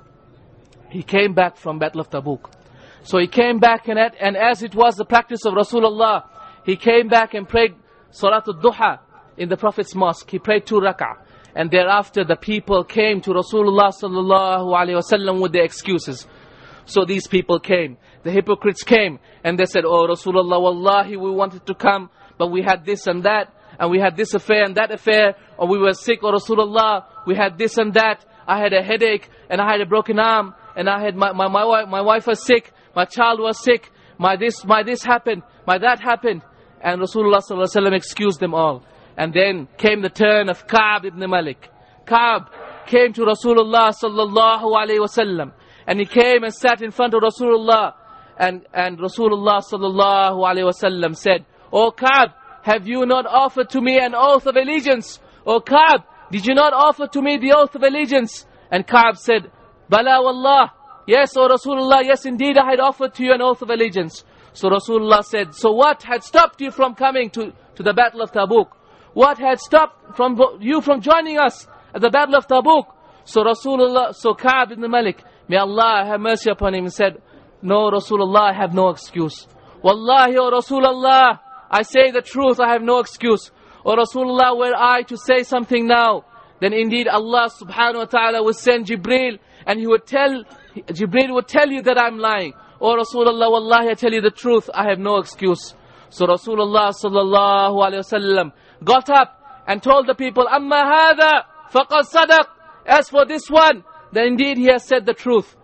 He came back from Battle of Tabuk. So he came back, and, at, and as it was the practice of Rasulullah, he came back and prayed Salatul Duha in the Prophet's mosque. He prayed two rak'ah. And thereafter the people came to Rasulullah sallallahu alaihi wasallam with their excuses. So these people came, the hypocrites came, and they said, oh Rasulullah, wallahi, we wanted to come, but we had this and that, and we had this affair and that affair, or we were sick, or Rasulullah, we had this and that, I had a headache, and I had a broken arm, and I had my, my, my, wife, my wife was sick, my child was sick, my this, my this happened, my that happened. And Rasulullah sallallahu alaihi wasallam excused them all. And then came the turn of Ka'ab ibn Malik. Ka'ab came to Rasulullah sallallahu alaihi wasallam, and he came and sat in front of Rasulullah, and, and Rasulullah sallallahu alaihi wasallam said, O Ka'ab, have you not offered to me an oath of allegiance? O Ka'ab, did you not offer to me the oath of allegiance? And Ka'ab said, Bala wallah, yes, O Rasulullah, yes indeed I had offered to you an oath of allegiance. So Rasulullah said, so what had stopped you from coming to, to the Battle of Tabuk? What had stopped from you from joining us? at the battle of Tabuk. So Rasulullah, so Ka'b ibn Malik, may Allah have mercy upon him, said, no Rasulullah, I have no excuse. Wallahi, O Rasulullah, I say the truth, I have no excuse. O Rasulullah, were I to say something now, then indeed Allah subhanahu wa ta'ala would send Jibreel, and he would tell, Jibreel would tell you that I'm lying. O Rasulullah, wallahi, I tell you the truth, I have no excuse. So Rasulullah sallallahu alayhi wa sallam got up and told the people, Amma hadha faqad sadaq. As for this one, then indeed he has said the truth.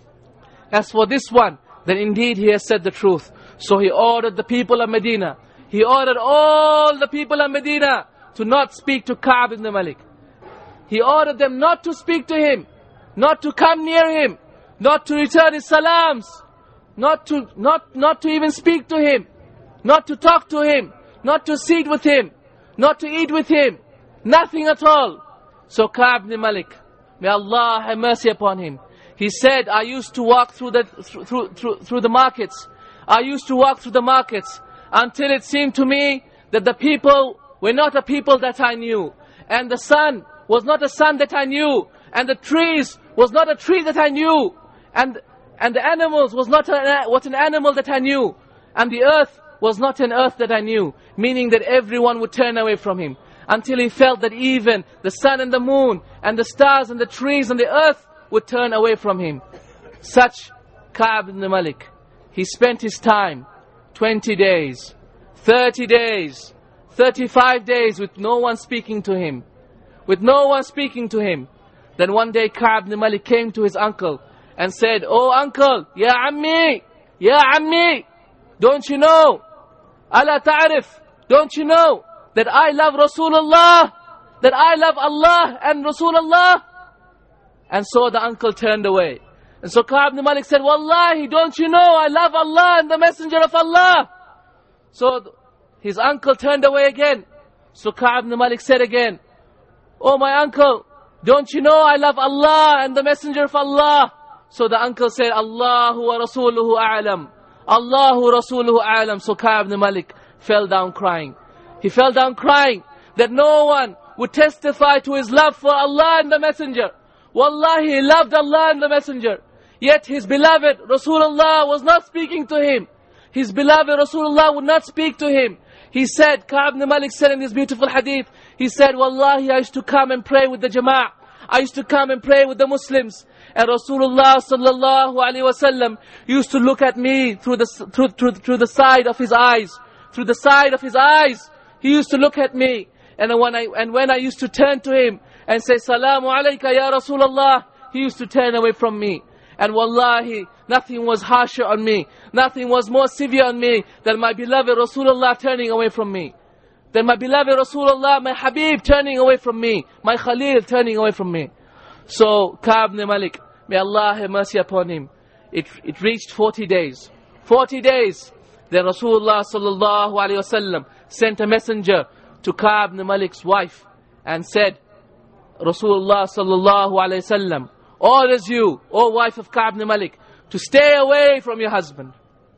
As for this one, then indeed he has said the truth. So he ordered the people of Medina, he ordered all the people of Medina to not speak to Ka'b ibn Malik. He ordered them not to speak to him, not to come near him, not to return his salams, not to, not, not to even speak to him, not to talk to him, not to sit with him, not to eat with him, nothing at all. So Ka'b ibn Malik, may Allah have mercy upon him, he said, I used to walk through the, through, through, through the markets. I used to walk through the markets until it seemed to me that the people were not a people that I knew. And the sun was not a sun that I knew. And the trees was not a tree that I knew. And, and the animals was not a, what an animal that I knew. And the earth was not an earth that I knew. Meaning that everyone would turn away from him. Until he felt that even the sun and the moon and the stars and the trees and the earth would turn away from him. Such Ka'b ibn Malik, he spent his time twenty days, thirty days, thirty-five days with no one speaking to him. With no one speaking to him. Then one day Ka'b ibn Malik came to his uncle and said, Oh uncle, Ya Ammi, Ya Ammi, don't you know, Ala ta'arif, don't you know that I love Rasulullah, that I love Allah and Rasulullah? And so the uncle turned away. And so Ka'b ibn Malik said, Wallahi, don't you know I love Allah and the Messenger of Allah? So his uncle turned away again. So Ka'b ibn Malik said again, Oh my uncle, don't you know I love Allah and the Messenger of Allah? So the uncle said, Allahu wa Rasuluhu a'lam. Allahu Rasuluhu a'lam. So Ka'b ibn Malik fell down crying. He fell down crying that no one would testify to his love for Allah and the Messenger. Wallahi, he loved Allah and the Messenger. Yet his beloved Rasulullah was not speaking to him. His beloved Rasulullah would not speak to him. He said, Ka'b ibn Malik said in this beautiful hadith, he said, Wallahi, I used to come and pray with the Jama'ah. I used to come and pray with the Muslims. And Rasulullah sallallahu alaihi wasallam used to look at me through the, through, through, through the side of his eyes. Through the side of his eyes. He used to look at me. And when I, and when I used to turn to him and say, Salamu alayka ya Rasulullah, he used to turn away from me. And wallahi, nothing was harsher on me, nothing was more severe on me than my beloved Rasulullah turning away from me. Than my beloved Rasulullah, my Habib turning away from me, my Khalil turning away from me. So Ka'b ibn Malik, may Allah have mercy upon him, it, it reached forty days. forty days. Then Rasulullah sallallahu alayhi wasallam sent a messenger to Ka'b ibn Malik's wife and said, Rasulullah sallallahu alayhi wasallam orders you, O wife of Ka'b ibn Malik, to stay away from your husband.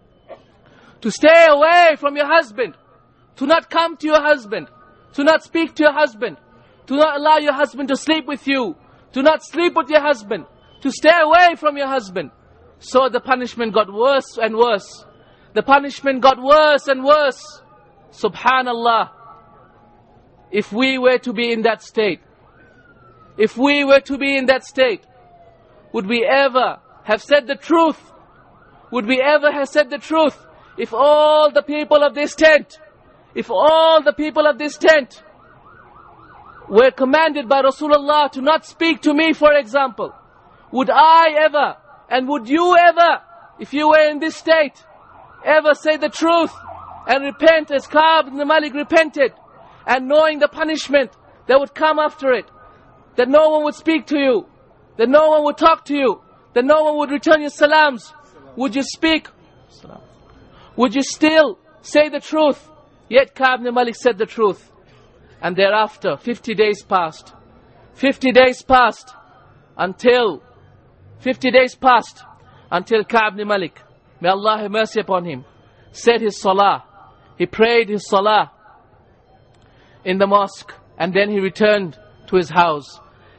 To stay away from your husband. To not come to your husband. To not speak to your husband. To not allow your husband to sleep with you. To not sleep with your husband. To stay away from your husband. So the punishment got worse and worse. The punishment got worse and worse. Subhanallah. If we were to be in that state, if we were to be in that state, would we ever have said the truth? Would we ever have said the truth if all the people of this tent, if all the people of this tent were commanded by Rasulullah to not speak to me, for example? Would I ever, and would you ever, if you were in this state, ever say the truth and repent as Ka'b ibn Malik repented, and knowing the punishment that would come after it, that no one would speak to you, that no one would talk to you, that no one would return your salams? Would you speak? Would you still say the truth? Yet Ka'b ibn Malik said the truth. And thereafter, fifty days passed. fifty days passed until, fifty days passed until Ka'b ibn Malik, may Allah have mercy upon him, said his salah. He prayed his salah in the mosque, and then he returned to his house.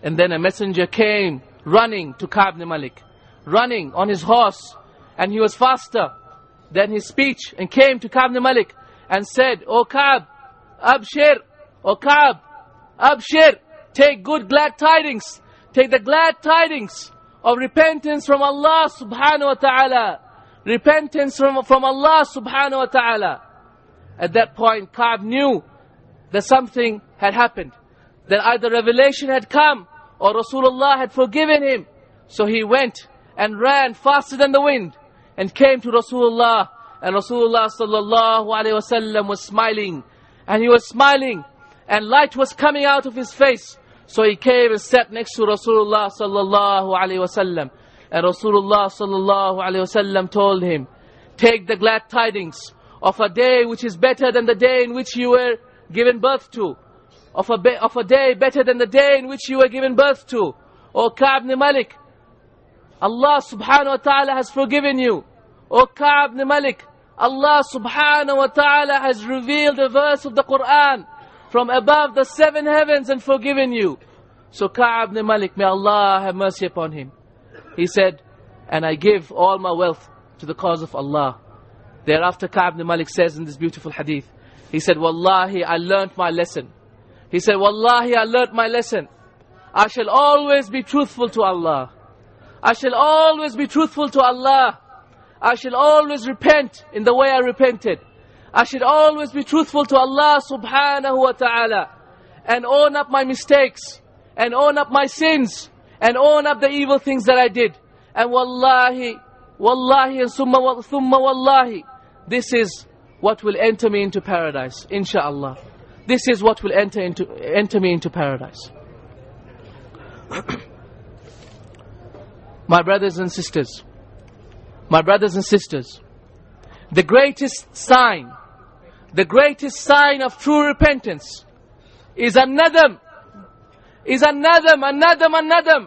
And then a messenger came running to Ka'b ibn Malik, running on his horse, and he was faster than his speech, and came to Ka'b ibn Malik and said, O Ka'b, Abshir, O Ka'b, Abshir, take good glad tidings, take the glad tidings of repentance from Allah subhanahu wa ta'ala, repentance from, from Allah subhanahu wa ta'ala. At that point, Ka'b knew that something had happened, that either revelation had come or Rasulullah had forgiven him. So he went and ran faster than the wind and came to Rasulullah, and Rasulullah sallallahu alaihi wasallam was smiling, and he was smiling, and light was coming out of his face. So he came and sat next to Rasulullah sallallahu alaihi wasallam, and Rasulullah sallallahu alaihi wasallam told him, take the glad tidings of a day which is better than the day in which you were given birth to, of a, be, of a day better than the day in which you were given birth to. O Ka'b ibn Malik, Allah subhanahu wa ta'ala has forgiven you. O Ka'b ibn Malik, Allah subhanahu wa ta'ala has revealed a verse of the Quran from above the seven heavens and forgiven you. So Ka'b ibn Malik, may Allah have mercy upon him, he said, and I give all my wealth to the cause of Allah. Thereafter Ka'b ibn Malik says in this beautiful hadith, he said, Wallahi, I learnt my lesson. He said, Wallahi, I learnt my lesson. I shall always be truthful to Allah. I shall always be truthful to Allah. I shall always repent in the way I repented. I should always be truthful to Allah subhanahu wa ta'ala, and own up my mistakes, and own up my sins, and own up the evil things that I did. And wallahi, wallahi, and summa, thumma wallahi, this is what will enter me into paradise, inshaAllah. This is what will enter into enter me into paradise. My brothers and sisters, my brothers and sisters, the greatest sign, the greatest sign of true repentance is an-nadam, is an-nadam, an-nadam, an-nadam.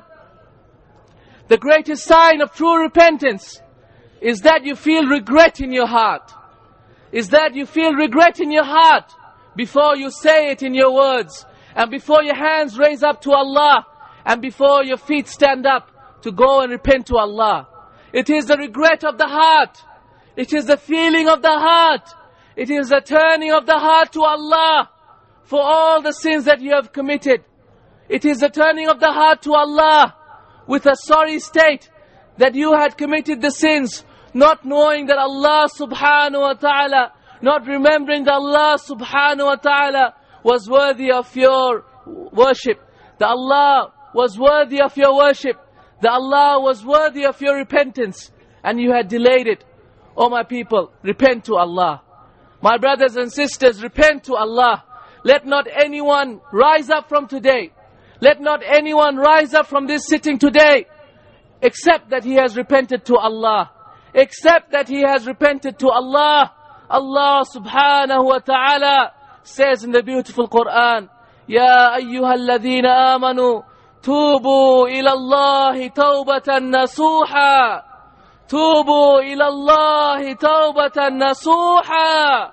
The greatest sign of true repentance is that you feel regret in your heart. Is that you feel regret in your heart before you say it in your words, and before your hands raise up to Allah, and before your feet stand up to go and repent to Allah. It is the regret of the heart. It is the feeling of the heart. It is the turning of the heart to Allah for all the sins that you have committed. It is the turning of the heart to Allah with a sorry state that you had committed the sins, not knowing that Allah subhanahu wa ta'ala, not remembering that Allah subhanahu wa ta'ala was worthy of your worship, that Allah was worthy of your worship, that Allah was worthy of your repentance, and you had delayed it. Oh my people, repent to Allah. My brothers and sisters, repent to Allah. Let not anyone rise up from today, let not anyone rise up from this sitting today, except that he has repented to Allah. Except that he has repented to Allah. Allah subhanahu wa ta'ala says in the beautiful Quran, Ya ayyuhalladhina amanu, tubu ila Allahi tawbatan nasuha. Tubu ila Allahi tawbatan nasuha.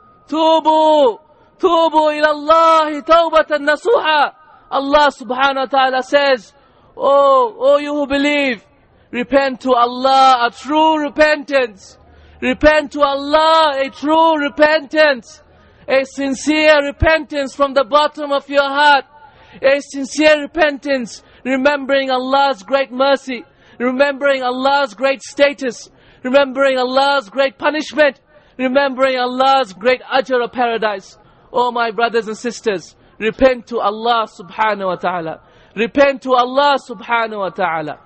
Tubu, tubu ila Allahi tawbatan nasuha. Allah subhanahu wa ta'ala says, Oh, oh you who believe, repent to Allah a true repentance. Repent to Allah a true repentance. A sincere repentance from the bottom of your heart. A sincere repentance, remembering Allah's great mercy, remembering Allah's great status, remembering Allah's great punishment, remembering Allah's great ajr of paradise. Oh my brothers and sisters, repent to Allah subhanahu wa ta'ala. Repent to Allah subhanahu wa ta'ala.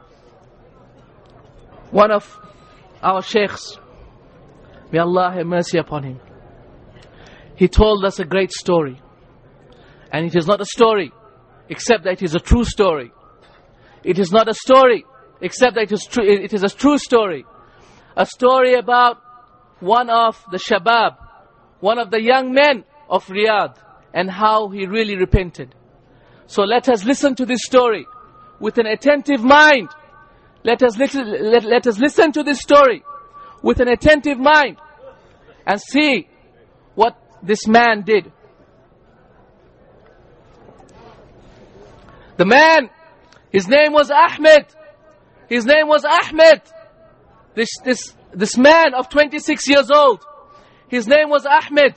One of our sheikhs, may Allah have mercy upon him, he told us a great story. And it is not a story, except that it is a true story. It is not a story, except that it is, true, it is a true story. A story about one of the shabab, one of the young men of Riyadh, and how he really repented. So let us listen to this story with an attentive mind. Let us, listen, let, let us listen to this story with an attentive mind and see what this man did. The man His name was Ahmed. His name was Ahmed. This, this, this man of twenty-six years old. His name was Ahmed.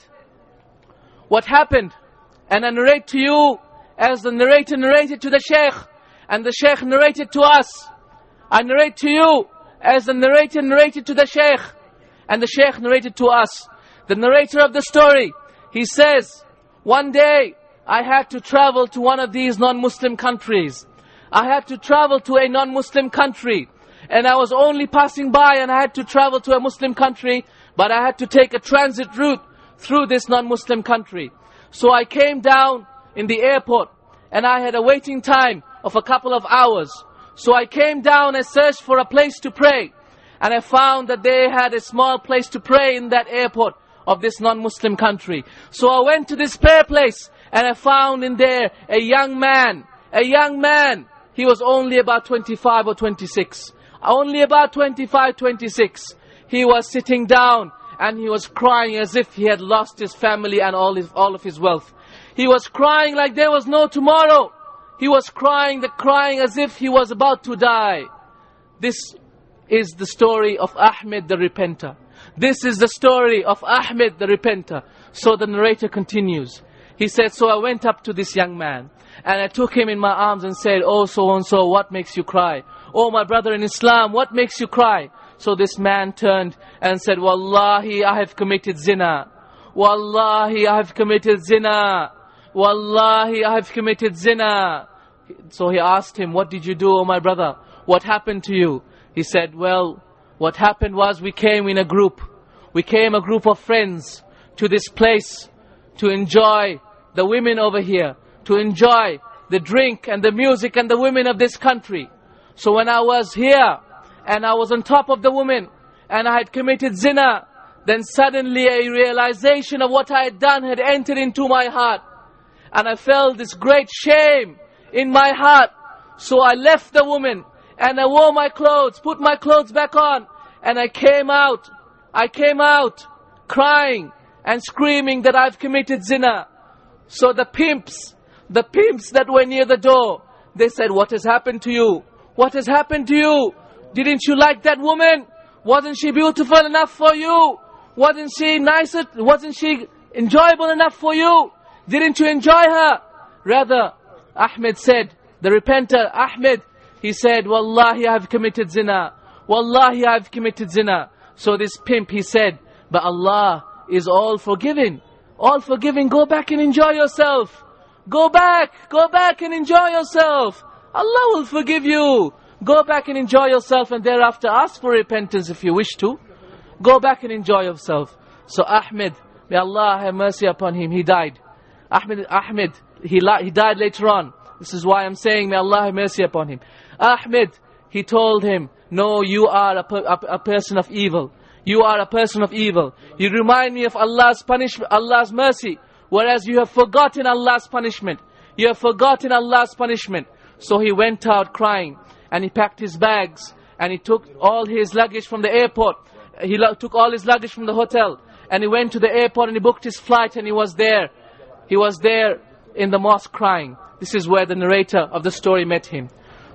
What happened? And I narrate to you as the narrator narrated to the Shaykh, and the Shaykh narrated to us. I narrate to you as the narrator narrated to the Shaykh, and the Shaykh narrated to us. The narrator of the story, he says, one day I had to travel to one of these non-Muslim countries. I had to travel to a non-Muslim country, and I was only passing by, and I had to travel to a Muslim country, but I had to take a transit route through this non-Muslim country. So I came down in the airport, and I had a waiting time of a couple of hours. So I came down and searched for a place to pray, and I found that they had a small place to pray in that airport of this non-Muslim country. So I went to this prayer place, and I found in there a young man, a young man. He was only about twenty-five or twenty-six. Only about twenty-five, twenty-six. He was sitting down and he was crying as if he had lost his family and all his, all of his wealth. He was crying like there was no tomorrow. He was crying, the crying as if he was about to die. This is the story of Ahmed the Repenter. This is the story of Ahmed the Repenter. So the narrator continues. He said, so I went up to this young man, and I took him in my arms and said, oh, so and so, what makes you cry? Oh, my brother in Islam, what makes you cry? So this man turned and said, Wallahi, I have committed zina. Wallahi, I have committed zina. Wallahi, I have committed zina. So he asked him, what did you do, oh my brother? What happened to you? He said, well, what happened was we came in a group. We came a group of friends to this place to enjoy the women over here, to enjoy the drink and the music and the women of this country. So when I was here, and I was on top of the woman, and I had committed zina, then suddenly a realization of what I had done had entered into my heart. And I felt this great shame in my heart. So I left the woman, and I wore my clothes, put my clothes back on, and I came out. I came out crying and screaming that I've committed zina. So the pimps, the pimps that were near the door, they said, what has happened to you? What has happened to you? Didn't you like that woman? Wasn't she beautiful enough for you? Wasn't she nice? Wasn't she enjoyable enough for you? Didn't you enjoy her? Rather, Ahmed said, the repenter, Ahmed, he said, Wallahi, I have committed zina. Wallahi, I have committed zina. So this pimp, he said, but Allah is all forgiving. All forgiving. Go back and enjoy yourself. Go back. Go back and enjoy yourself. Allah will forgive you. Go back and enjoy yourself, and thereafter ask for repentance if you wish to. Go back and enjoy yourself. So Ahmed, may Allah have mercy upon him, he died. Ahmed, Ahmed, he, he died later on. This is why I'm saying, may Allah have mercy upon him. Ahmed, he told him, no, you are a, a, a person of evil. You are a person of evil. You remind me of Allah's punishment, Allah's mercy, whereas you have forgotten Allah's punishment. You have forgotten Allah's punishment. So he went out crying, and he packed his bags, and he took all his luggage from the airport. He took all his luggage from the hotel, and he went to the airport, and he booked his flight, and he was there. He was there in the mosque crying. This is where the narrator of the story met him.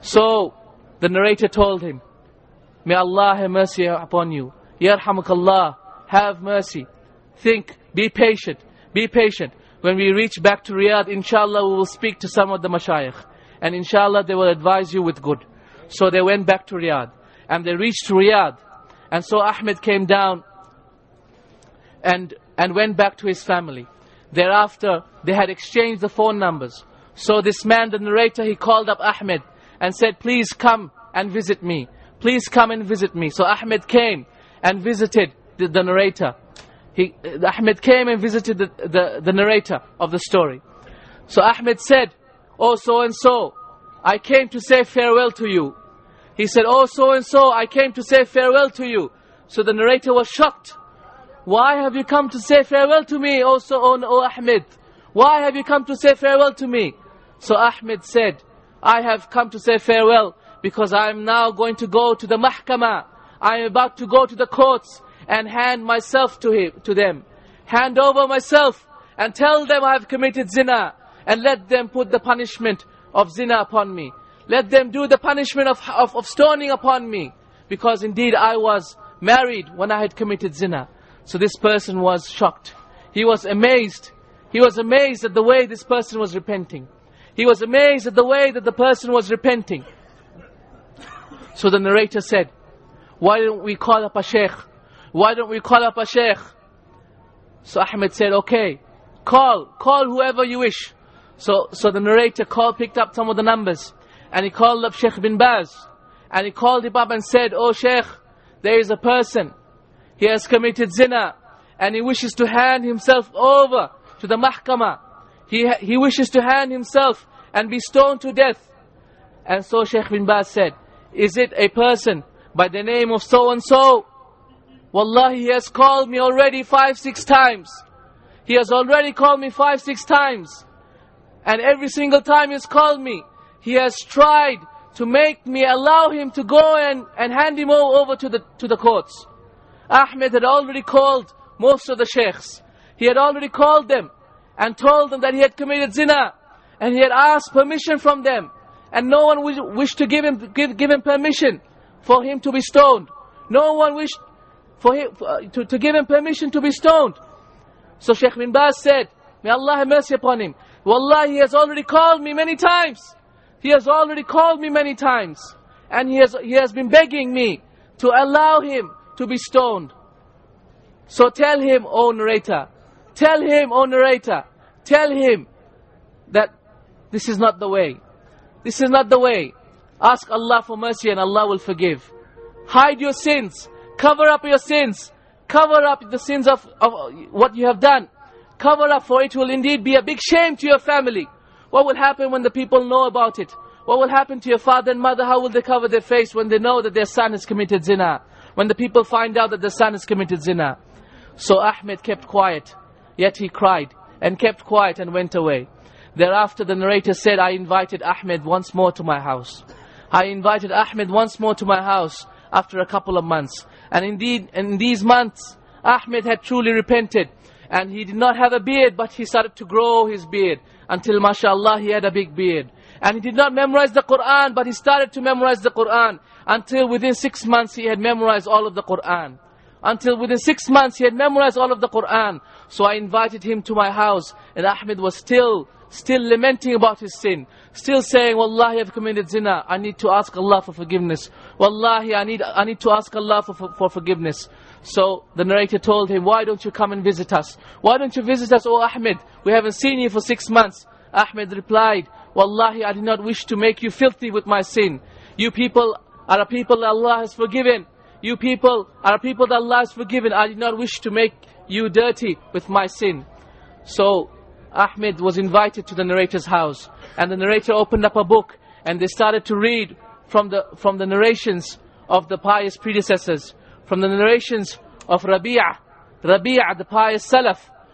So the narrator told him, may Allah have mercy upon you. Yarhamukallah, have mercy. Think, be patient, be patient. When we reach back to Riyadh, inshallah, we will speak to some of the mashayikh. And inshallah, they will advise you with good. So they went back to Riyadh. And they reached Riyadh. And so Ahmed came down and, and went back to his family. Thereafter, they had exchanged the phone numbers. So this man, the narrator, he called up Ahmed and said, please come and visit me. Please come and visit me. So Ahmed came and visited the, the narrator. He, Ahmed came and visited the, the, the narrator of the story. So Ahmed said, oh, so and so, I came to say farewell to you. He said, oh, so and so, I came to say farewell to you. So the narrator was shocked. Why have you come to say farewell to me, oh, so, oh, oh Ahmed? Why have you come to say farewell to me? So Ahmed said, I have come to say farewell because I am now going to go to the mahkamah. I am about to go to the courts and hand myself to him, to them. Hand over myself and tell them I have committed zina. And let them put the punishment of zina upon me. let them do the punishment of, of, of stoning upon me. Because indeed I was married when I had committed zina. So this person was shocked. He was amazed. He was amazed at the way this person was repenting. He was amazed at the way that the person was repenting. So the narrator said, why don't we call up a sheikh? Why don't we call up a sheikh? So Ahmed said, okay, call, call whoever you wish. So, so the narrator called, picked up some of the numbers, and he called up Sheikh bin Baz, and he called him up and said, oh Sheikh, there is a person, he has committed zina, and he wishes to hand himself over to the mahkamah. He, he wishes to hand himself and be stoned to death. And so Sheikh bin Baz said, is it a person by the name of so-and-so? Wallahi, he has called me already five, six times. He has already called me five, six times. And every single time he has called me, he has tried to make me allow him to go and, and hand him over to the, to the courts. Ahmed had already called most of the sheikhs. He had already called them and told them that he had committed zina. And he had asked permission from them. And no one wished to give him, give, give him permission for him to be stoned. No one wished for him, uh, to, to give him permission to be stoned. So Sheikh bin Baz said, may Allah have mercy upon him. Wallah, he has already called me many times. He has already called me many times. And he has, he has been begging me to allow him to be stoned. So tell him, O narrator, tell him, O narrator, tell him that this is not the way. This is not the way. Ask Allah for mercy and Allah will forgive. Hide your sins. Cover up your sins. Cover up the sins of, of what you have done. Cover up, for it will indeed be a big shame to your family. What will happen when the people know about it? What will happen to your father and mother? How will they cover their face when they know that their son has committed zina? When the people find out that their son has committed zina? So Ahmed kept quiet, yet he cried and kept quiet and went away. Thereafter the narrator said, I invited Ahmed once more to my house. I invited Ahmed once more to my house after a couple of months. And indeed, in these months, Ahmed had truly repented. And he did not have a beard, but he started to grow his beard. Until, mashallah, he had a big beard. And he did not memorize the Qur'an, but he started to memorize the Qur'an. Until within six months, he had memorized all of the Qur'an. Until within six months, he had memorized all of the Qur'an. So I invited him to my house. And Ahmed was still, still lamenting about his sin. Still saying, Wallahi, I've committed zina. I need to ask Allah for forgiveness. Wallahi, I need, I need to ask Allah for, for, for forgiveness. So the narrator told him, why don't you come and visit us? Why don't you visit us, O Ahmed? We haven't seen you for six months. Ahmed replied, Wallahi, I did not wish to make you filthy with my sin. You people are a people that Allah has forgiven. You people are a people that Allah has forgiven. I did not wish to make you dirty with my sin. So Ahmed was invited to the narrator's house. And the narrator opened up a book. And they started to read from the, from the narrations of the pious predecessors. From the narrations of Rabi'ah, Rabi'ah, the pious Salaf.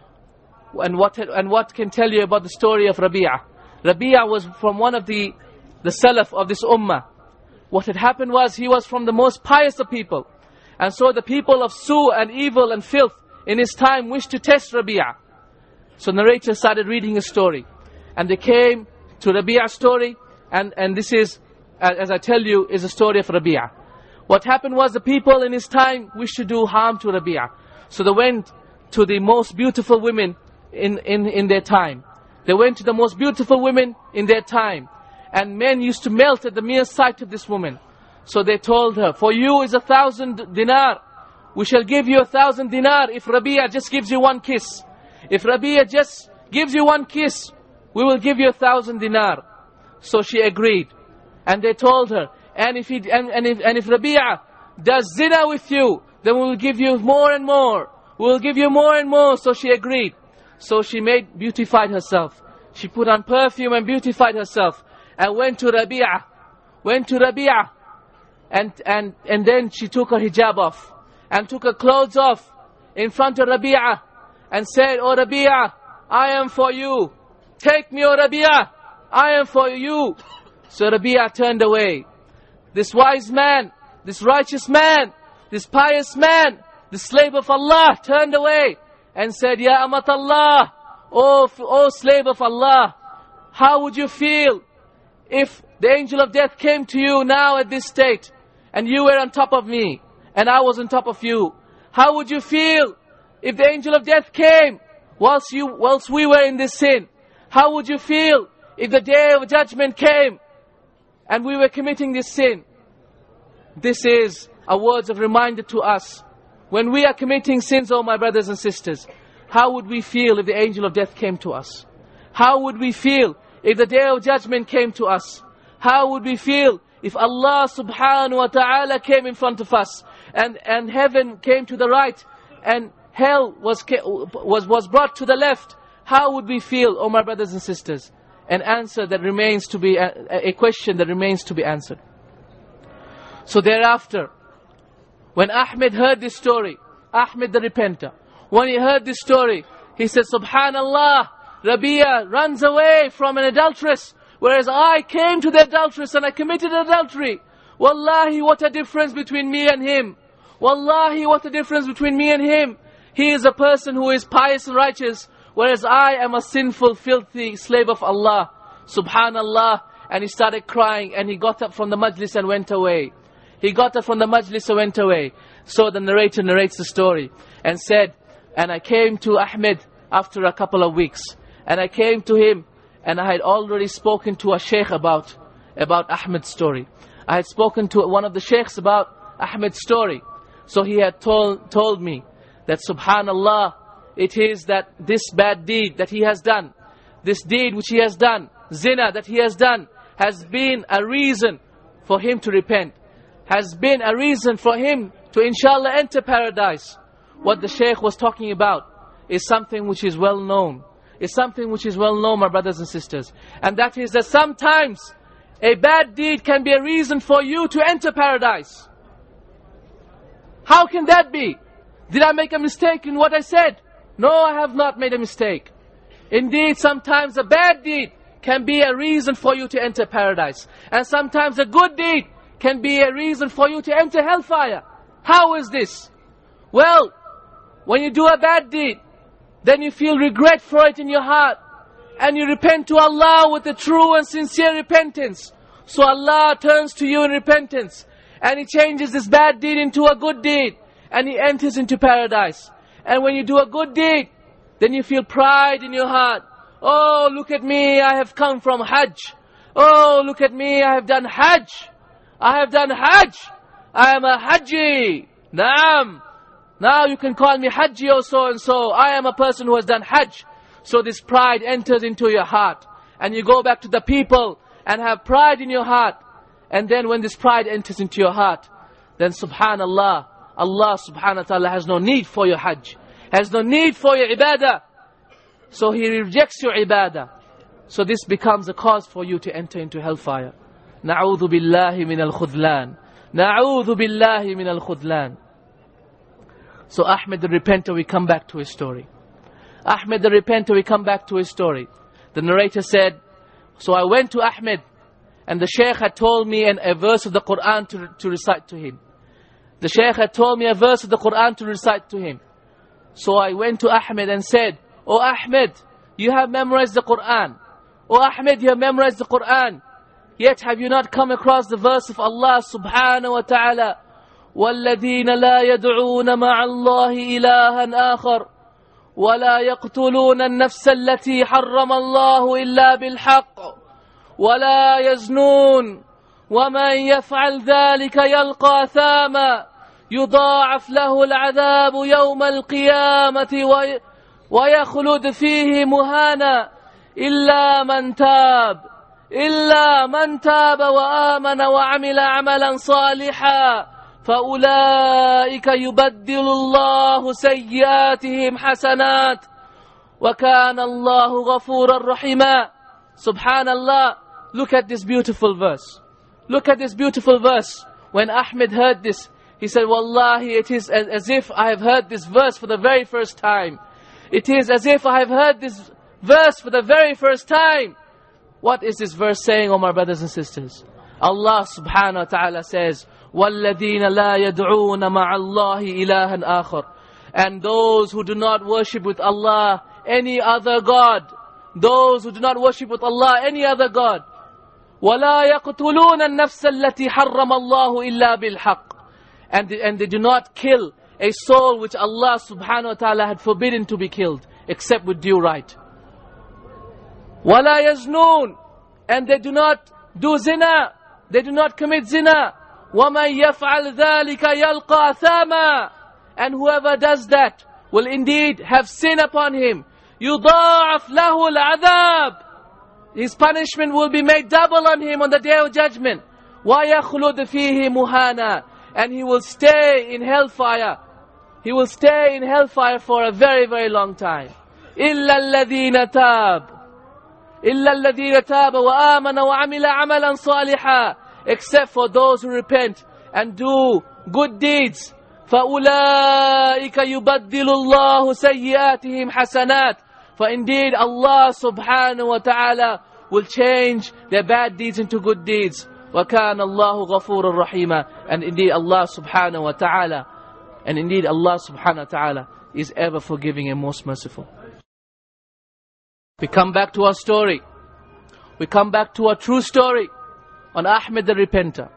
And what, and what can tell you about the story of Rabi'ah? Rabi'ah was from one of the, the Salaf of this Ummah. What had happened was, he was from the most pious of people. And so the people of su' and evil and filth in his time wished to test Rabi'ah. So narrator started reading his story. And they came to Rabi'ah's story. And, and this is, as I tell you, is a story of Rabi'ah. What happened was, the people in his time wished to do harm to Rabi'ah. So they went to the most beautiful women in, in, in their time. They went to the most beautiful women in their time. And men used to melt at the mere sight of this woman. So they told her, for you is a thousand dinar. We shall give you a thousand dinar if Rabi'ah just gives you one kiss. If Rabi'ah just gives you one kiss, we will give you a thousand dinar. So she agreed. And they told her, And if, he, and, and, if, and if Rabi'ah does zina with you, then we will give you more and more. We will give you more and more. So she agreed. So she made, beautified herself. She put on perfume and beautified herself. And went to Rabi'ah. Went to Rabi'ah. And, and, and then she took her hijab off. And took her clothes off in front of Rabi'ah. And said, Oh Rabi'ah, I am for you. Take me, O Rabi'ah. I am for you. So Rabi'ah turned away. This wise man, this righteous man, this pious man, the slave of Allah turned away and said, Ya Amat Allah, oh, oh slave of Allah, how would you feel if the angel of death came to you now at this state, and you were on top of me, and I was on top of you, how would you feel if the angel of death came whilst you, whilst we were in this sin? How would you feel if the day of judgment came and we were committing this sin? This is a words of reminder to us. When we are committing sins, oh my brothers and sisters, how would we feel if the angel of death came to us? How would we feel if the day of judgment came to us? How would we feel if Allah subhanahu wa ta'ala came in front of us, and, and heaven came to the right, and hell was, was, was brought to the left? How would we feel, oh my brothers and sisters? An answer that remains to be, a, a question that remains to be answered. So thereafter, when Ahmed heard this story, Ahmed the repenter, when he heard this story, he said, Subhanallah, Rabia runs away from an adulteress, whereas I came to the adulteress and I committed adultery. Wallahi, what a difference between me and him. Wallahi, what a difference between me and him. He is a person who is pious and righteous, whereas I am a sinful, filthy slave of Allah. Subhanallah. And he started crying, and he got up from the majlis and went away. He got up from the majlis and went away. So the narrator narrates the story and said, and I came to Ahmed after a couple of weeks, and I came to him, and I had already spoken to a sheikh about, about Ahmed's story. I had spoken to one of the sheikhs about Ahmed's story. So he had told, told me that Subhanallah, it is that this bad deed that he has done, this deed which he has done, zina that he has done, has been a reason for him to repent, has been a reason for him to inshallah enter paradise. What the sheikh was talking about is something which is well known. It's something which is well known, my brothers and sisters. And that is that sometimes a bad deed can be a reason for you to enter paradise. How can that be? Did I make a mistake in what I said? No, I have not made a mistake. Indeed, sometimes a bad deed can be a reason for you to enter paradise. And sometimes a good deed can be a reason for you to enter hellfire. How is this? Well, when you do a bad deed, then you feel regret for it in your heart, and you repent to Allah with a true and sincere repentance. So Allah turns to you in repentance, and He changes this bad deed into a good deed, and He enters into paradise. And when you do a good deed, then you feel pride in your heart. Oh, look at me, I have come from Hajj. Oh, look at me, I have done Hajj. I have done Hajj. I am a Hajji. Naam. Now you can call me Hajji or so and so. I am a person who has done Hajj. So this pride enters into your heart. And you go back to the people and have pride in your heart. And then when this pride enters into your heart, then subhanallah, Allah subhanahu wa ta'ala has no need for your Hajj. Has no need for your ibadah. So He rejects your ibadah. So this becomes a cause for you to enter into hellfire. Na'udhu billahi min al-khudlan. Na'udhu billahi min al-khudlan. So Ahmed the repenter, we come back to his story. Ahmed the repenter, we come back to his story. The narrator said, so I went to Ahmed, and the Shaykh had told me an, a verse of the Quran to, to recite to him. The Shaykh had told me a verse of the Quran to recite to him. So I went to Ahmed and said, Oh Ahmed, you have memorized the Quran. Oh Ahmed, you have memorized the Quran. Yet have you not come across the verse of Allah subhanahu wa ta'ala, وَالَّذِينَ لَا يَدْعُونَ مَعَ اللَّهِ إِلَهًا آخَرَ وَلَا يَقْتُلُونَ النَّفْسَ الَّتِي حَرَّمَ اللَّهُ إِلَّا بِالْحَقِّ وَلَا يَزْنُونَ وَمَنْ يَفْعَلْ ذَلِكَ يَلْقَى أَثَامًا يُضَاعَفْ لَهُ الْعَذَابُ يَوْمَ الْقِيَامَةِ وَيَخْلُدْ فِيهِ مُهَانًا إِلَّا مَنْ تَابَ إِلَّا مَنْ تَابَ وَآمَنَ وَعَمِلَ عَمَلًا صَالِحًا فَأُولَئِكَ يُبَدِّلُ اللَّهُ سَيِّئَاتِهِمْ حَسَنَاتٍ وَكَانَ اللَّهُ غَفُورًا رَحِيمًا. Subhanallah, look at this beautiful verse. Look at this beautiful verse. When Ahmed heard this, he said, Wallahi, it is as, as if I have heard this verse for the very first time. It is as if I have heard this verse for the very first time. What is this verse saying, oh my brothers and sisters? Allah subhanahu wa ta'ala says, وَالَّذِينَ لَا يَدْعُونَ مَعَ اللَّهِ إِلَهًا آخَرَ. And those who do not worship with Allah any other God. Those who do not worship with Allah any other God. وَلَا يَقْتُلُونَ النَّفْسَ الَّتِي حَرَّمَ اللَّهُ إِلَّا بِالْحَقِّ. And they, and they do not kill a soul which Allah subhanahu wa ta'ala had forbidden to be killed, except with due right. وَلَا يَزْنُونَ. And they do not do zina. They do not commit zina. وَمَنْ يَفْعَلْ ذَلِكَ يَلْقَى أَثَامًا. And whoever does that will indeed have sin upon him. يُضَاعَفْ لَهُ الْعَذَابِ. His punishment will be made double on him on the day of judgment. وَيَخْلُدْ فِيهِ مُهَانًا. And he will stay in hellfire. He will stay in hellfire for a very, very long time. إِلَّا الَّذِينَ تَابَ إِلَّا الَّذِينَ تَابَ وَآمَنَ وَعَمِلَ عَمَلًا صَالِحًا. Except for those who repent and do good deeds. فَأُولَٰئِكَ يُبَدِّلُ اللَّهُ سَيِّئَاتِهِمْ حَسَنَاتٍ. For indeed Allah subhanahu wa ta'ala will change their bad deeds into good deeds. وَكَانَ اللَّهُ غَفُورًا رَحِيمًا. And indeed Allah subhanahu wa ta'ala, and indeed Allah subhanahu wa ta'ala is ever forgiving and most merciful. We come back to our story. We come back to our true story on Ahmed the Repenter.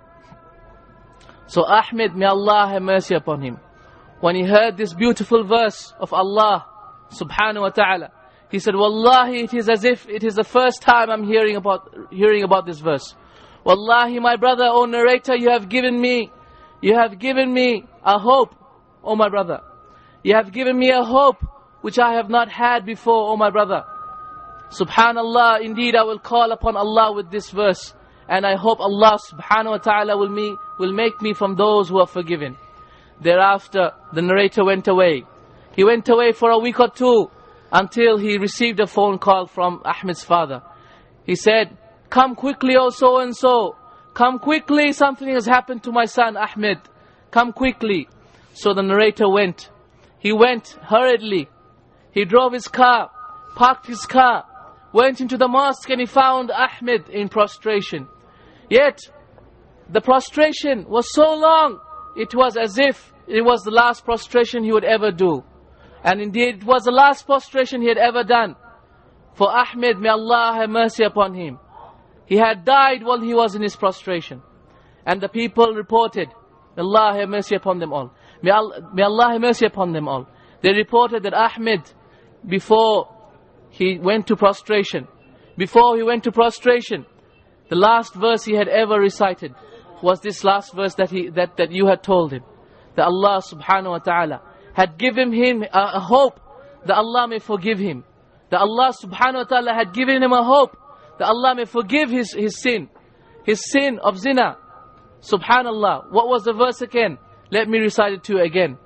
So Ahmed, may Allah have mercy upon him, when he heard this beautiful verse of Allah subhanahu wa ta'ala, he said, Wallahi, it is as if it is the first time I'm hearing about hearing about this verse. Wallahi, my brother, O narrator, you have given me, you have given me a hope, O my brother. You have given me a hope which I have not had before, O my brother. Subhanallah, indeed I will call upon Allah with this verse. And I hope Allah subhanahu wa ta'ala will, me, will make me from those who are forgiven. Thereafter, the narrator went away. He went away for a week or two until he received a phone call from Ahmed's father. He said, come quickly, oh so-and-so. Come quickly, something has happened to my son Ahmed. Come quickly. So the narrator went. He went hurriedly. He drove his car, parked his car, went into the mosque, and he found Ahmed in prostration. Yet, the prostration was so long, it was as if it was the last prostration he would ever do. And indeed, it was the last prostration he had ever done. For Ahmed, may Allah have mercy upon him, he had died while he was in his prostration. And the people reported, may Allah have mercy upon them all. May Allah, may Allah have mercy upon them all. They reported that Ahmed, before he went to prostration, before he went to prostration, the last verse he had ever recited was this last verse that he that, that you had told him. That Allah subhanahu wa ta'ala had given him a, a hope that Allah may forgive him. That Allah subhanahu wa ta'ala had given him a hope that Allah may forgive his, his sin. His sin of zina. Subhanallah. What was the verse again? Let me recite it to you again.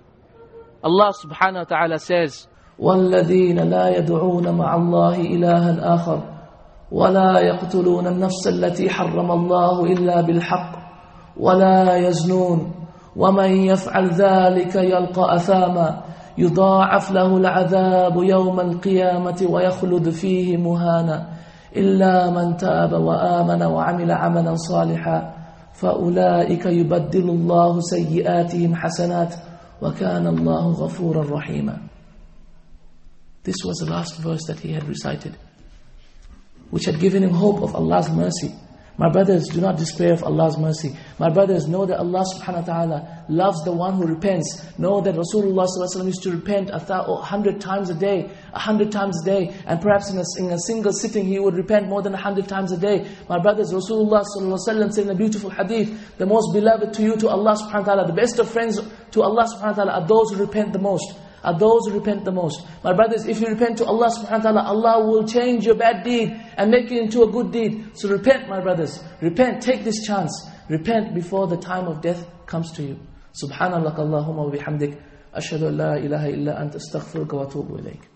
Allah subhanahu wa ta'ala says, وَالَّذِينَ لَا يَدْعُونَ مَعَ اللَّهِ إِلَهًا آخَرَ ولا يقتلون النفس التي حرم الله إلا بالحق ولا يزنون ومن يفعل ذلك يلقى أثاما يضاعف له العذاب يوم القيامة ويخلد فيه مهانا إلا من تاب وآمن وعمل عملا صالحا فأولئك يبدل الله سيئاتهم حسنات وكان الله غفورا رحيما. This was the last verse that he had recited, which had given him hope of Allah's mercy. My brothers, do not despair of Allah's mercy. My brothers, know that Allah subhanahu wa ta'ala loves the one who repents. Know that Rasulullah sallallahu alaihi wasallam used to repent a, th- a hundred times a day, a hundred times a day, and perhaps in a, in a single sitting he would repent more than a hundred times a day. My brothers, Rasulullah sallallahu alaihi wasallam said in a beautiful hadith, the most beloved to you, to Allah subhanahu wa ta'ala, the best of friends to Allah subhanahu wa ta'ala are those who repent the most. Are those who repent the most. My brothers, if you repent to Allah subhanahu wa ta'ala, Allah will change your bad deed and make it into a good deed. So repent, my brothers. Repent, take this chance. Repent before the time of death comes to you. Subhanallah Allahumma wa bihamdik. Ashhadu an la ilaha illa anta astaghfiruka wa atubu ilayk.